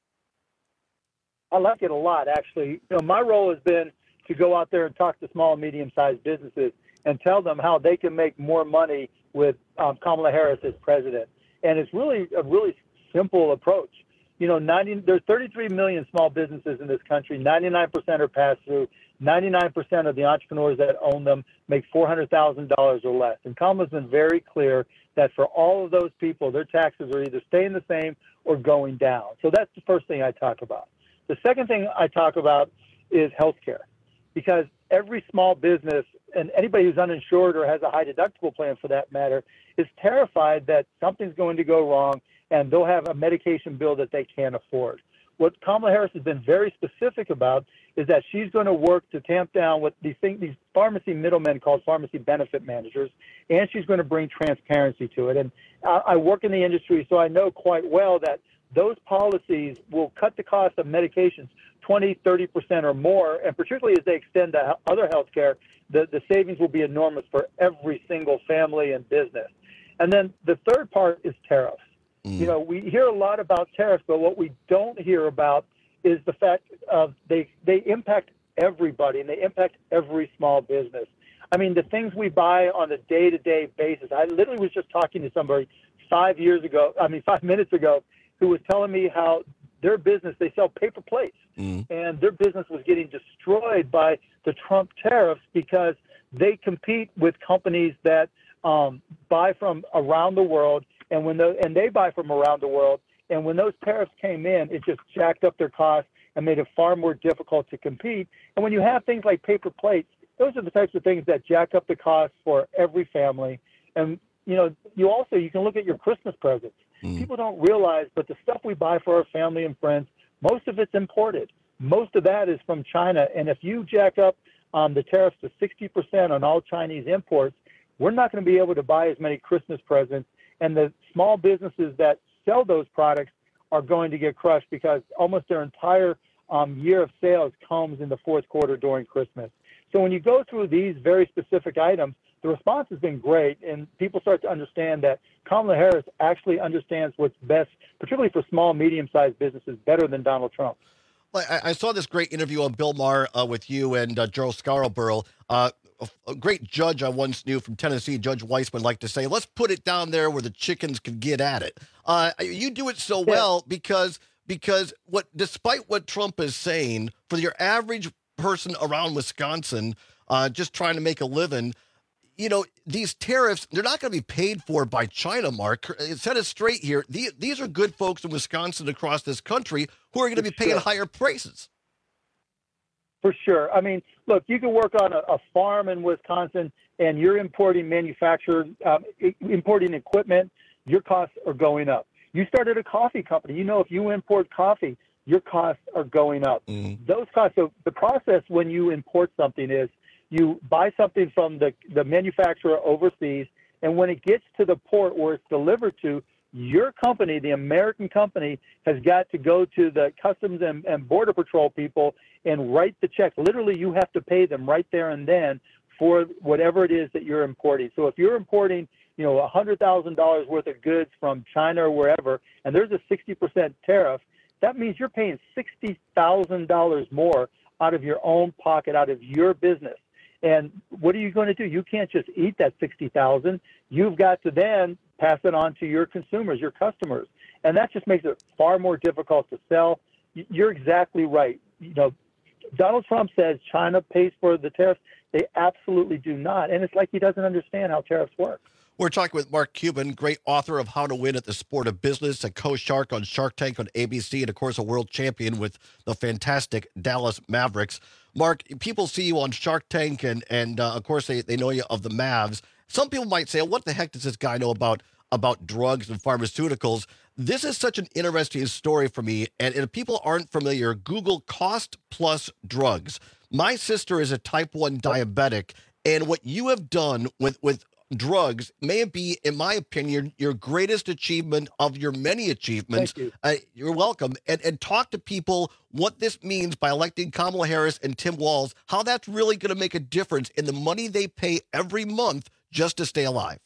I like it a lot, actually. You know, my role has been to go out there and talk to small and medium-sized businesses and tell them how they can make more money with um, Kamala Harris as president. And it's really a really simple approach. You know, ninety, there's thirty-three million small businesses in this country. ninety-nine percent are pass-through. ninety-nine percent of the entrepreneurs that own them make four hundred thousand dollars or less. And Kamala's been very clear that for all of those people, their taxes are either staying the same or going down. So that's the first thing I talk about. The second thing I talk about is healthcare, because every small business and anybody who's uninsured or has a high deductible plan for that matter is terrified that something's going to go wrong and they'll have a medication bill that they can't afford. What Kamala Harris has been very specific about is that she's going to work to tamp down what these things, these pharmacy middlemen called pharmacy benefit managers, and she's going to bring transparency to it. And I, I work in the industry, so I know quite well that those policies will cut the cost of medications twenty, thirty percent or more, and particularly as they extend to other health care, the, the savings will be enormous for every single family and business. And then the third part is tariffs. Mm. You know, we hear a lot about tariffs, but what we don't hear about is the fact of they, they impact everybody, and they impact every small business. I mean, the things we buy on a day-to-day basis. I literally was just talking to somebody five years ago, I mean, five minutes ago, who was telling me how their business, they sell paper plates, mm. and their business was getting destroyed by the Trump tariffs because they compete with companies that um, buy from around the world, and when the, and they buy from around the world, and when those tariffs came in, it just jacked up their costs and made it far more difficult to compete. And when you have things like paper plates, those are the types of things that jack up the costs for every family. And, you know, you also, you can look at your Christmas presents. Mm. People don't realize, but the stuff we buy for our family and friends, most of it's imported. Most of that is from China. And if you jack up um, the tariffs to sixty percent on all Chinese imports, we're not going to be able to buy as many Christmas presents. And the small businesses that sell those products are going to get crushed because almost their entire um, year of sales comes in the fourth quarter during Christmas. So when you go through these very specific items, the response has been great, and people start to understand that Kamala Harris actually understands what's best, particularly for small, medium-sized businesses, better than Donald Trump.
Well, I, I saw this great interview on Bill Maher uh, with you and uh, Joe Scarborough. Uh, a, a great judge I once knew from Tennessee, Judge Weissman, liked to say, let's put it down there where the chickens can get at it. Uh, you do it so well because because what, despite what Trump is saying, for your average person around Wisconsin, uh, just trying to make a living, you know, these tariffs, they're not going to be paid for by China, Mark. Set it straight here. The, these are good folks in Wisconsin across this country who are going to be paying
sure.
higher prices.
For sure. I mean, look, you can work on a, a farm in Wisconsin and you're importing manufactured, um, importing equipment, your costs are going up. You started a coffee company. You know, if you import coffee, your costs are going up. Mm. Those costs, so the process when you import something is you buy something from the, the manufacturer overseas, and when it gets to the port where it's delivered to, your company, the American company, has got to go to the Customs and, and Border Patrol people and write the check. Literally, you have to pay them right there and then for whatever it is that you're importing. So if you're importing, you know, one hundred thousand dollars worth of goods from China or wherever, and there's a sixty percent tariff, that means you're paying sixty thousand dollars more out of your own pocket, out of your business. And what are you going to do? You can't just eat that sixty thousand dollars. You've got to then pass it on to your consumers, your customers. And that just makes it far more difficult to sell. You're exactly right. You know, Donald Trump says China pays for the tariffs. They absolutely do not. And it's like he doesn't understand how tariffs work.
We're talking with Mark Cuban, great author of How to Win at the Sport of Business, a co-shark on Shark Tank on A B C, and, of course, a world champion with the fantastic Dallas Mavericks. Mark, people see you on Shark Tank, and, and uh, of course, they, they know you of the Mavs. Some people might say, what the heck does this guy know about, about drugs and pharmaceuticals? This is such an interesting story for me, and if people aren't familiar, Google cost plus drugs. My sister is a type one diabetic, and what you have done with, with drugs may be, in my opinion, your greatest achievement of your many achievements.
Thank you.
Uh, you're welcome. And, and talk to people what this means by electing Kamala Harris and Tim Walz, how that's really going to make a difference in the money they pay every month just to stay alive.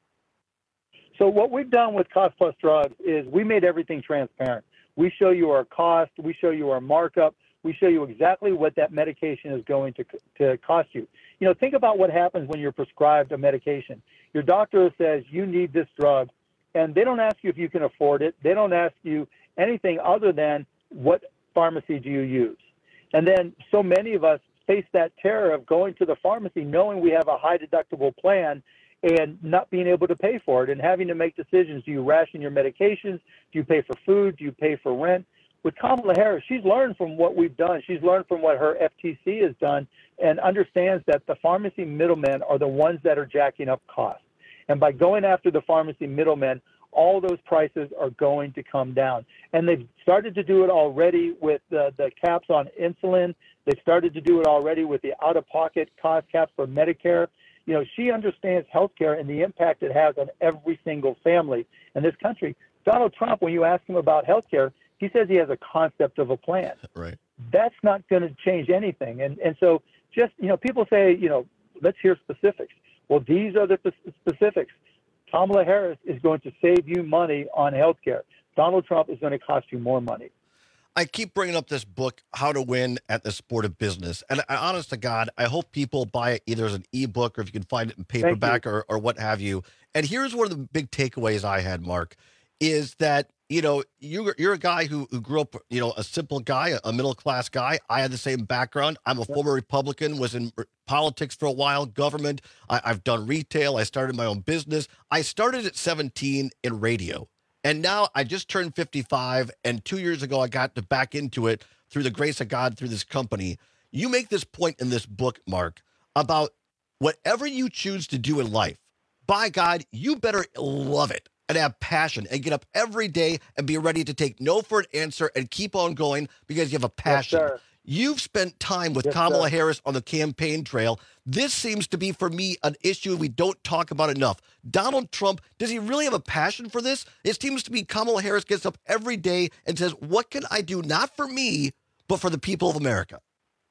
So what we've done with Cost Plus Drugs is we made everything transparent. We show you our cost. We show you our markup. We show you exactly what that medication is going to, to cost you. You know, think about what happens when you're prescribed a medication. Your doctor says you need this drug, and they don't ask you if you can afford it. They don't ask you anything other than what pharmacy do you use. And then so many of us face that terror of going to the pharmacy knowing we have a high deductible plan and not being able to pay for it and having to make decisions. Do you ration your medications? Do you pay for food? Do you pay for rent? With Kamala Harris, she's learned from what we've done. She's learned from what her F T C has done and understands that the pharmacy middlemen are the ones that are jacking up costs. And by going after the pharmacy middlemen, all those prices are going to come down. And they've started to do it already with the, the caps on insulin. They've started to do it already with the out-of-pocket cost caps for Medicare. You know, she understands healthcare and the impact it has on every single family in this country. Donald Trump, when you ask him about healthcare, he says he has a concept of a plan.
Right.
That's not going to change anything. And and so just, you know, people say, you know, let's hear specifics. Well, these are the specifics. Kamala Harris is going to save you money on healthcare. Donald Trump is going to cost you more money.
I keep bringing up this book, How to Win at the Sport of Business. And I, honest to God, I hope people buy it either as an ebook or if you can find it in paperback or, or what have you. And here's one of the big takeaways I had, Mark, is that, you know, you're, you're a guy who, who grew up, you know, a simple guy, a middle-class guy. I had the same background. I'm a former Republican, was in politics for a while, government. I, I've done retail. I started my own business. I started at seventeen in radio. And now I just turned fifty-five, and two years ago I got to back into it through the grace of God through this company. You make this point in this book, Mark, about whatever you choose to do in life, by God, you better love it and have passion and get up every day and be ready to take no for an answer and keep on going because you have a passion.
Yes,
You've spent time with
Yes,
Kamala
sir.
Harris on the campaign trail. This seems to be, for me, an issue we don't talk about enough. Donald Trump, does he really have a passion for this? It seems to be Kamala Harris gets up every day and says, what can I do, not for me, but for the people of America?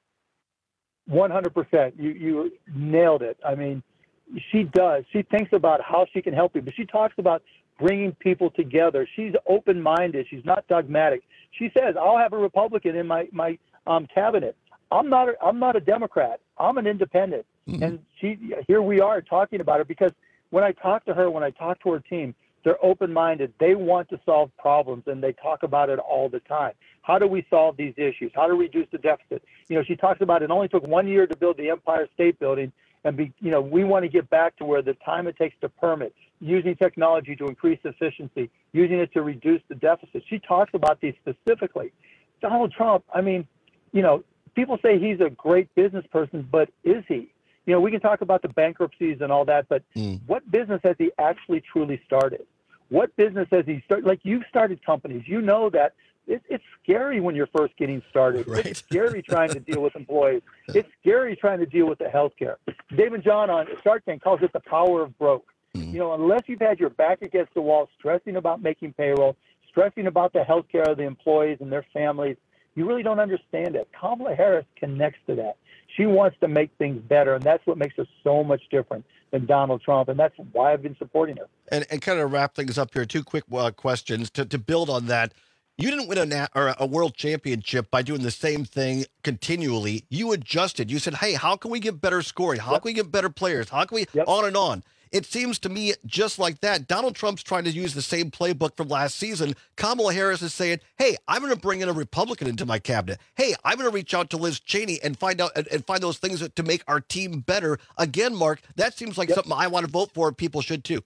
one hundred percent. You, you nailed it. I mean, she does. She thinks about how she can help people. She talks about bringing people together. She's open-minded. She's not dogmatic. She says, I'll have a Republican in my, my um, cabinet. I'm not, a, I'm not a Democrat. I'm an independent. Mm-hmm. And she, here we are talking about it because when I talk to her, when I talk to her team, they're open-minded. They want to solve problems, and they talk about it all the time. How do we solve these issues? How do we reduce the deficit? You know, she talks about it only took one year to build the Empire State Building, and be, you know, we want to get back to where the time it takes to permit, using technology to increase efficiency, using it to reduce the deficit. She talks about these specifically. Donald Trump, I mean, you know, people say he's a great business person, but is he? You know, we can talk about the bankruptcies and all that, but mm. what business has he actually truly started? What business has he started? Like, you've started companies. You know that it, it's scary when you're first getting started. Right. It's scary trying to deal with employees. It's scary trying to deal with the healthcare. David John on Shark Tank calls it the power of broke. Mm. You know, unless you've had your back against the wall, stressing about making payroll, stressing about the healthcare of the employees and their families, you really don't understand it. Kamala Harris connects to that. She wants to make things better, and that's what makes her so much different than Donald Trump, and that's why I've been supporting her.
And, and kind of wrap things up here, two quick uh, questions to, to build on that. You didn't win a, na- or a world championship by doing the same thing continually. You adjusted. You said, hey, how can we get better scoring? How yep. can we get better players? How can we yep. on and on? It seems to me just like that. Donald Trump's trying to use the same playbook from last season. Kamala Harris is saying, hey, I'm going to bring in a Republican into my cabinet. Hey, I'm going to reach out to Liz Cheney and find out and, and find those things to make our team better. Again, Mark, that seems like yep. something I want to vote for. People should too.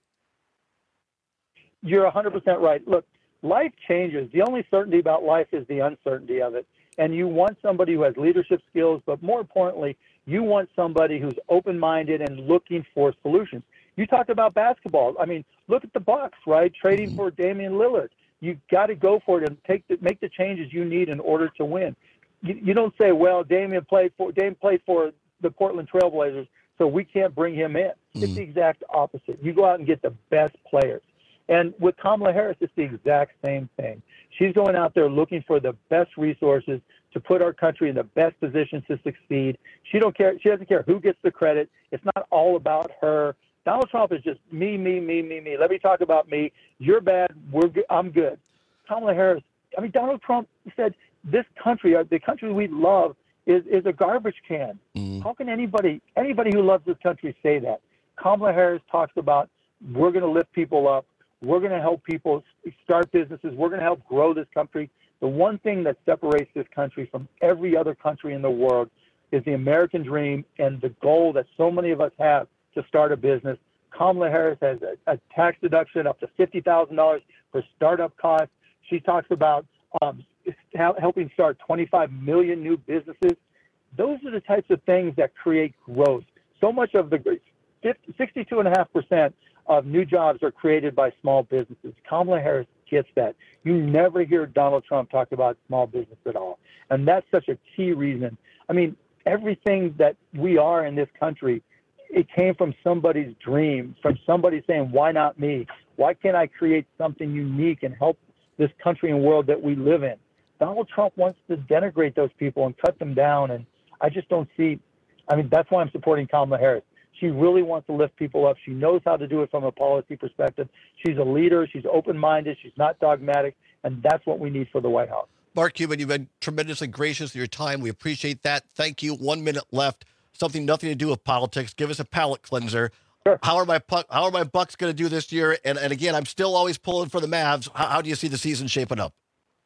You're one hundred percent right. Look, life changes. The only certainty about life is the uncertainty of it. And you want somebody who has leadership skills, but more importantly, you want somebody who's open-minded and looking for solutions. You talked about basketball. I mean, look at the Bucks, right? Trading mm-hmm. for Damian Lillard. You've got to go for it and take the, make the changes you need in order to win. You, you don't say, well, Damian played for Damian played for the Portland Trailblazers, so we can't bring him in. Mm-hmm. It's the exact opposite. You go out and get the best players. And with Kamala Harris, it's the exact same thing. She's going out there looking for the best resources to put our country in the best position to succeed. She don't care. She doesn't care who gets the credit. It's not all about her. Donald Trump is just me, me, me, me, me. Let me talk about me. You're bad. We're good. I'm good. Kamala Harris. I mean, Donald Trump said this country, the country we love, is is a garbage can. Mm. How can anybody anybody who loves this country say that? Kamala Harris talks about we're going to lift people up. We're going to help people start businesses. We're going to help grow this country. The one thing that separates this country from every other country in the world is the American dream and the goal that so many of us have to start a business. Kamala Harris has a, a tax deduction up to fifty thousand dollars for startup costs. She talks about um, helping start twenty-five million new businesses. Those are the types of things that create growth. So much of the sixty-two point five percent of new jobs are created by small businesses. Kamala Harris gets that. You never hear Donald Trump talk about small business at all. And that's such a key reason. I mean, everything that we are in this country, it came from somebody's dream, from somebody saying, why not me? Why can't I create something unique and help this country and world that we live in? Donald Trump wants to denigrate those people and cut them down. And I just don't see, I mean, that's why I'm supporting Kamala Harris. She really wants to lift people up. She knows how to do it from a policy perspective. She's a leader. She's open-minded. She's not dogmatic. And that's what we need for the White House.
Mark Cuban, you've been tremendously gracious with your time. We appreciate that. Thank you. One minute left. Something nothing to do with politics. Give us a palate cleanser. Sure. How are my how are my Bucks going to do this year? And and again, I'm still always pulling for the Mavs. How, how do you see the season shaping up?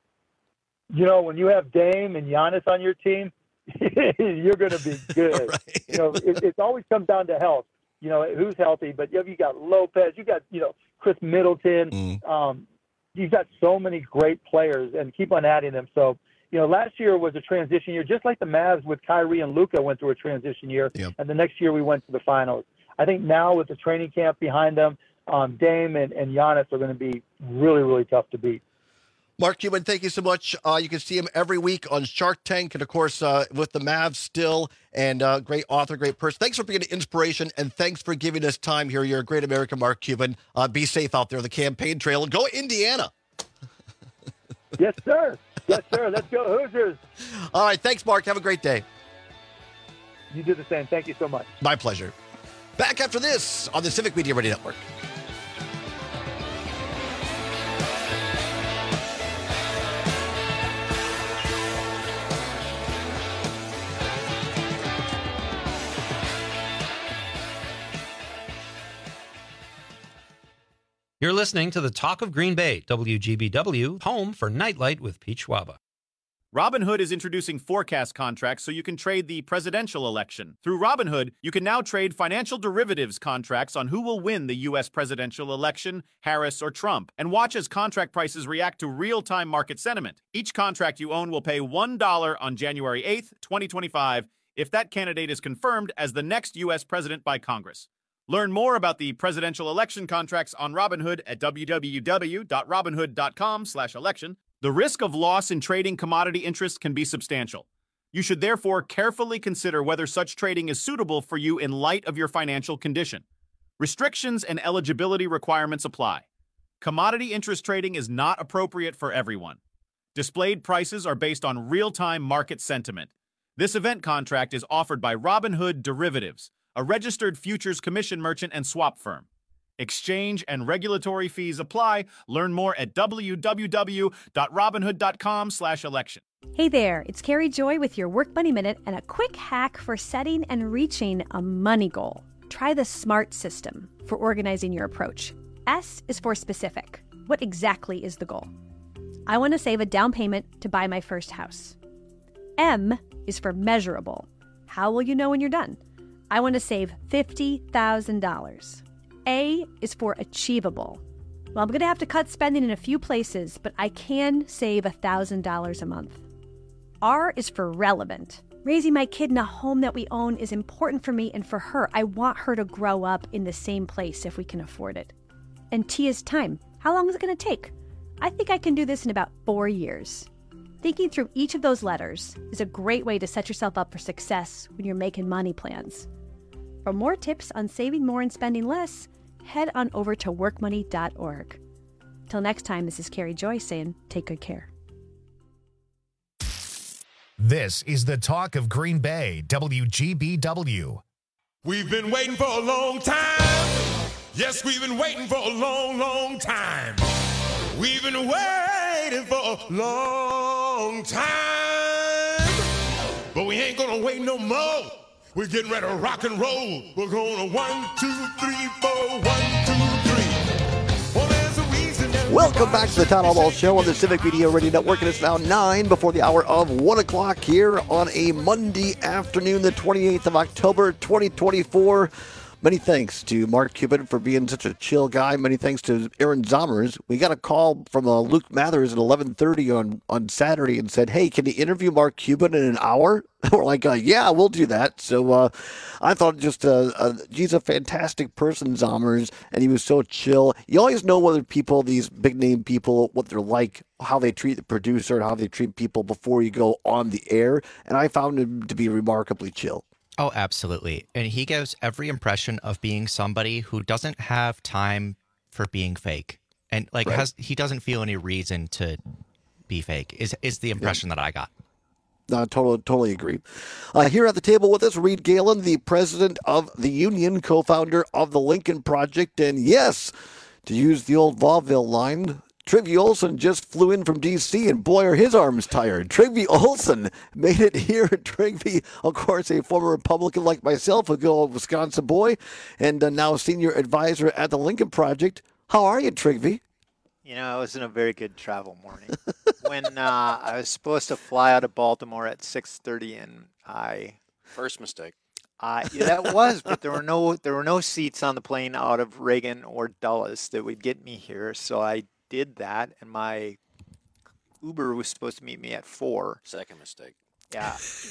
You know, when you have Dame and Giannis on your team, you're going to be good. Right. You know, it, it always comes down to health. You know, who's healthy? But you, you got Lopez, you got you know Chris Middleton. Mm. Um, you've got so many great players, and keep on adding them. So. You know, last year was a transition year, just like the Mavs with Kyrie and Luka went through a transition year. Yep. And the next year we went to the finals. I think now with the training camp behind them, um, Dame and, and Giannis are going to be really, really tough to beat.
Mark Cuban, thank you so much. Uh, you can see him every week on Shark Tank and, of course, uh, with the Mavs still. And uh, great author, great person. Thanks for being an inspiration, and thanks for giving us time here. You're a great American, Mark Cuban. Uh, be safe out there on the campaign trail. And go Indiana.
Yes, sir. Yes, sir. Let's go Hoosiers.
All right. Thanks, Mark. Have a great day.
You do the same. Thank you so much.
My pleasure. Back after this on the Civic Media Radio Network.
You're listening to the Talk of Green Bay, W G B W, home for Nightlight with Pete Schwaba. Robinhood is introducing forecast contracts so you can trade the presidential election. Through Robinhood, you can now trade financial derivatives contracts on who will win the U S presidential election, Harris or Trump, and watch as contract prices react to real-time market sentiment. Each contract you own will pay one dollar on January eighth, twenty twenty-five, if that candidate is confirmed as the next U S president by Congress. Learn more about the presidential election contracts on Robinhood at w w w dot robinhood dot com slash election. The risk of loss in trading commodity interests can be substantial. You should therefore carefully consider whether such trading is suitable for you in light of your financial condition. Restrictions and eligibility requirements apply. Commodity interest trading is not appropriate for everyone. Displayed prices are based on real-time market sentiment. This event contract is offered by Robinhood Derivatives, a registered futures commission merchant and swap firm. Exchange and regulatory fees apply. Learn more at w w w dot robinhood dot com slash election.
Hey there, it's Carrie Joy with your Work Money Minute and a quick hack for setting and reaching a money goal. Try the SMART system for organizing your approach. S is for specific. What exactly is the goal? I want to save a down payment to buy my first house. M is for measurable. How will you know when you're done? I want to save fifty thousand dollars. A is for achievable. Well, I'm going to have to cut spending in a few places, but I can save one thousand dollars a month. R is for relevant. Raising my kid in a home that we own is important for me and for her. I want her to grow up in the same place if we can afford it. And T is time. How long is it going to take? I think I can do this in about four years. Thinking through each of those letters is a great way to set yourself up for success when you're making money plans. For more tips on saving more and spending less, head on over to work money dot org. Till next time, this is Carrie Joy saying, take good care.
This is the talk of Green Bay, W G B W.
We've been waiting for a long time. Yes, we've been waiting for a long, long time. We've been waiting for a long time. But we ain't gonna wait no more. We're getting ready to rock and roll. We're going to one, two, three, four, one, two, three. Well, there's a reason that
Welcome back to the Town Hall Ball Show on the Civic Media Radio Network, and it's now nine before the hour of one o'clock here on a Monday afternoon, the twenty-eighth of October, twenty twenty-four. Many thanks to Mark Cuban for being such a chill guy. Many thanks to Aaron Zommers. We got a call from uh, Luke Mathers at eleven thirty on, on Saturday and said, hey, can you interview Mark Cuban in an hour? We're like, uh, yeah, we'll do that. So uh, I thought just, uh, uh, he's a fantastic person, Zommers, and he was so chill. You always know whether people, these big-name people, what they're like, how they treat the producer, and how they treat people before you go on the air. And I found him to be remarkably chill.
Oh, absolutely. And he gives every impression of being somebody who doesn't have time for being fake. And like right. has he doesn't feel any reason to be fake is is the impression yeah. that I got.
No, totally, totally agree. Uh, here at the table with us, Reed Galen, the president of the union, co-founder of the Lincoln Project. And yes, to use the old vaudeville line, Trygve Olsen just flew in from D C, and boy, are his arms tired. Trygve Olsen made it here. Trygve, of course, a former Republican like myself, a good old Wisconsin boy, and uh, now senior advisor at the Lincoln Project. How are you, Trygve?
You know, it wasn't a very good travel morning. when uh, I was supposed to fly out of Baltimore at six thirty, and I...
First mistake.
Uh, yeah, that was, but there were no there were no seats on the plane out of Reagan or Dulles that would get me here, so I did that, and my Uber was supposed to meet me at four.
Second mistake.
Yeah.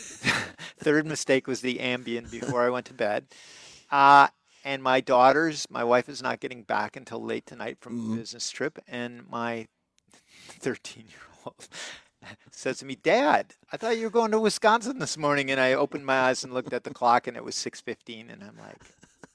Third mistake was the Ambien before I went to bed. Uh, and my daughters, my wife is not getting back until late tonight from mm-hmm. a business trip, and my thirteen-year-old says to me, Dad, I thought you were going to Wisconsin this morning, and I opened my eyes and looked at the clock, and it was six fifteen, and I'm like,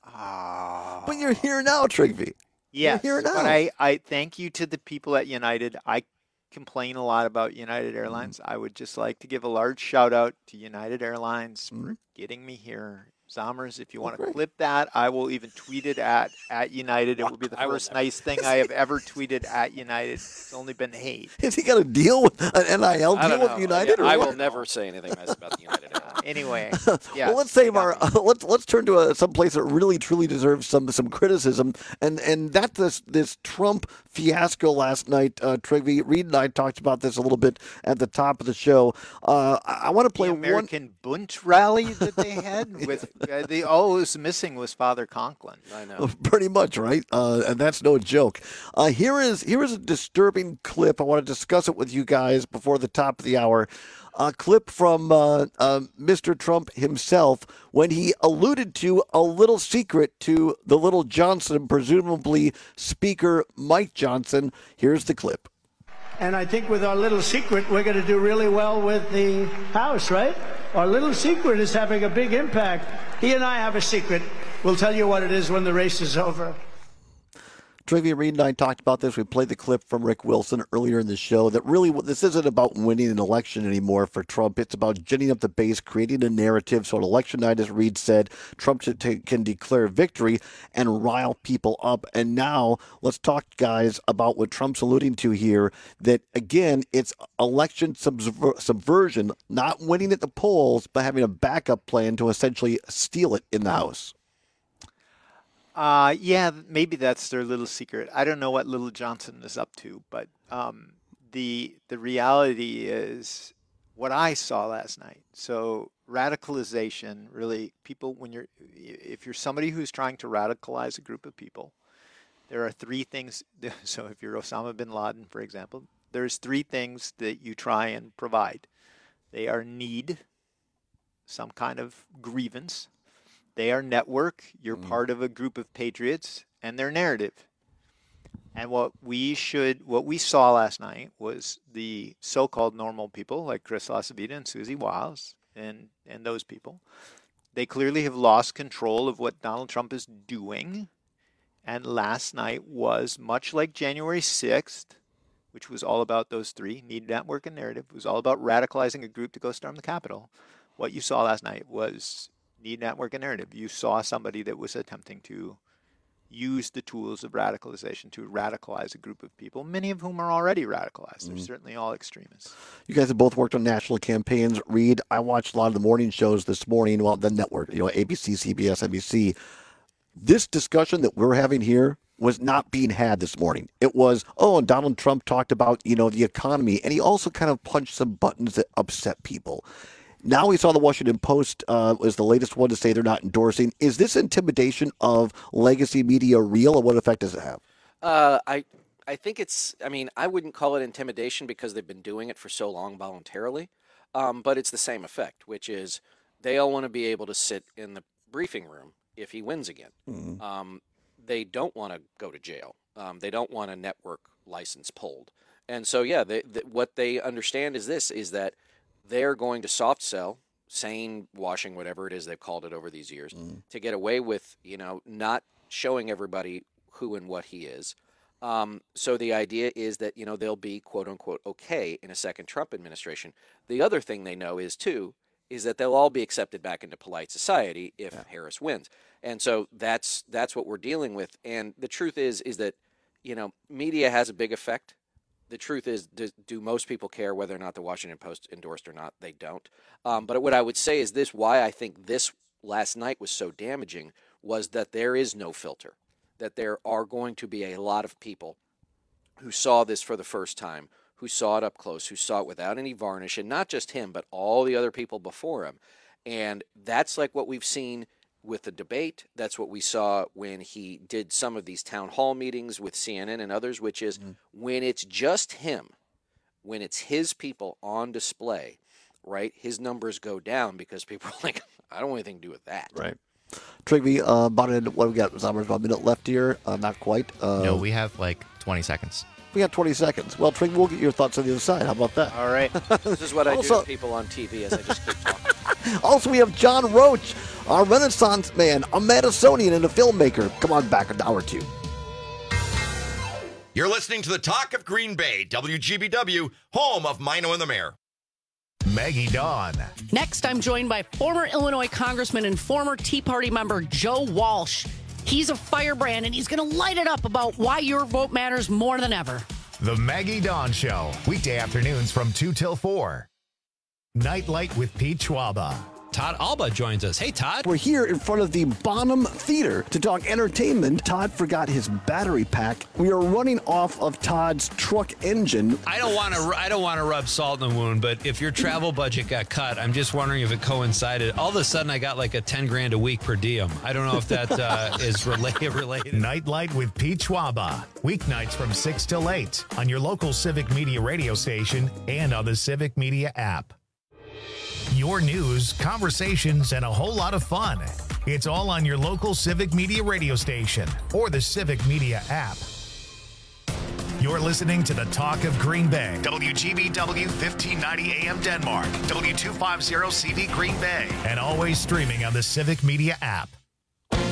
oh.
But you're here now, Trygve.
Yes,
You're here now.
But I, I thank you to the people at United. I complain a lot about United Airlines. Mm-hmm. I would just like to give a large shout out to United Airlines mm-hmm. for getting me here Zommers, if you want to clip that, I will even tweet it at, at United. It will be the first nice thing I have ever tweeted at United. It's only been hate.
Has he got a deal with an N I L
I
deal
don't
with
know.
United?
Yeah,
or
I
what?
will never say anything nice about the United.
Anyway, yeah.
well, let's save our. Uh, let's let's turn to a, some place that really truly deserves some some criticism, and and that's this this Trump fiasco last night. Uh, Trigby, Reed and I talked about this a little bit at the top of the show. Uh, I, I want to play
the American one... Bund rally that they had with uh, the all was missing was Father Conklin.
I know,
pretty much, right? Uh, and that's no joke. Uh, here is here is a disturbing clip. I want to discuss it with you guys before the top of the hour. A clip from uh, uh, Mister Trump himself when he alluded to a little secret to the little Johnson, presumably Speaker Mike Johnson. Here's the clip.
And I think with our little secret, we're going to do really well with the House, right? Our little secret is having a big impact. He and I have a secret. We'll tell you what it is when the race is over.
Trivia Reed and I talked about this. We played the clip from Rick Wilson earlier in the show that really this isn't about winning an election anymore for Trump. It's about ginning up the base, creating a narrative. So on election night, as Reed said, Trump can declare victory and rile people up. And now let's talk, guys, about what Trump's alluding to here, that, again, it's election subver- subversion, not winning at the polls, but having a backup plan to essentially steal it in the House.
Uh, yeah, maybe that's their little secret. I don't know what Little Johnson is up to, but um, the the reality is what I saw last night. So radicalization, really, people, when you're, if you're somebody who's trying to radicalize a group of people, there are three things. So if you're Osama bin Laden, for example, there's three things that you try and provide. They are need, some kind of grievance. They are network. You're mm. part of a group of patriots, and their narrative. And what we should, what we saw last night was the so-called normal people like Chris LaCivita and Susie Wiles and and those people. They clearly have lost control of what Donald Trump is doing. And last night was much like January sixth, which was all about those three: need, network, and narrative. It was all about radicalizing a group to go storm the Capitol. What you saw last night was need, network, and narrative. You saw somebody that was attempting to use the tools of radicalization to radicalize a group of people, many of whom are already radicalized. They're mm. certainly all extremists.
You guys have both worked on national campaigns. Reed, I watched a lot of the morning shows this morning, well, the network, you know, A B C, C B S, N B C. This discussion that we're having here was not being had this morning. It was, oh, and Donald Trump talked about, you know, the economy, and he also kind of punched some buttons that upset people. Now we saw the Washington Post uh, was the latest one to say they're not endorsing. Is this intimidation of legacy media real, or what effect does it have?
Uh, I I think it's, I mean, I wouldn't call it intimidation because they've been doing it for so long voluntarily, um, but it's the same effect, which is they all want to be able to sit in the briefing room if he wins again. Mm-hmm. Um, they don't want to go to jail. Um, they don't want a network license pulled. And so, yeah, they, they, what they understand is this, is that they're going to soft sell, sane washing, whatever it is they've called it over these years, mm. to get away with, you know, not showing everybody who and what he is. Um, so the idea is that, you know, they'll be, quote unquote, okay in a second Trump administration. The other thing they know is, too, is that they'll all be accepted back into polite society if yeah. Harris wins. And so that's that's what we're dealing with. And the truth is, is that, you know, media has a big effect. The truth is, do, do most people care whether or not the Washington Post endorsed or not? They don't. Um, but what I would say is this, why I think this last night was so damaging was that there is no filter, that there are going to be a lot of people who saw this for the first time, who saw it up close, who saw it without any varnish, and not just him, but all the other people before him. And that's like what we've seen with the debate. That's what we saw when he did some of these town hall meetings with C N N and others, which is mm-hmm. when it's just him, when it's his people on display, right, his numbers go down because people are like, I don't want anything to do with that.
Right. Trigby, uh, about a, what we got? About a minute left here. Uh, not quite. Uh,
no, we have like twenty seconds.
We got twenty seconds. Well, Trigby, we'll get your thoughts on the other side. How about that?
All right.
This is what I also, do to people on T V as I just keep talking.
Also, we have John Roach, our Renaissance man, a Madisonian and a filmmaker. Come on back, an hour or two.
You're listening to the Talk of Green Bay, W G B W, home of Mino and the Mayor.
Maggie Dawn.
Next, I'm joined by former Illinois Congressman and former Tea Party member Joe Walsh. He's a firebrand, and he's going to light it up about why your vote matters more than ever.
The Maggie Dawn Show, weekday afternoons from two till four. Nightlight with Pete Schwaba.
Todd Alba joins us. Hey, Todd.
We're here in front of the Bonham Theater to talk entertainment. Todd forgot his battery pack. We are running off of Todd's truck engine.
I don't want to. I don't want to rub salt in the wound, but if your travel budget got cut, I'm just wondering if it coincided. All of a sudden, I got like a ten grand a week per diem. I don't know if that uh, is related. Related.
Nightlight with Pete Schwaba. Weeknights from six till eight on your local Civic Media radio station and on the Civic Media app. Your news, conversations, and a whole lot of fun. It's all on your local Civic Media radio station or the Civic Media app. You're listening to the Talk of Green Bay. W G B W fifteen ninety A M Denmark. W two fifty C D Green Bay. And always streaming on the Civic Media app.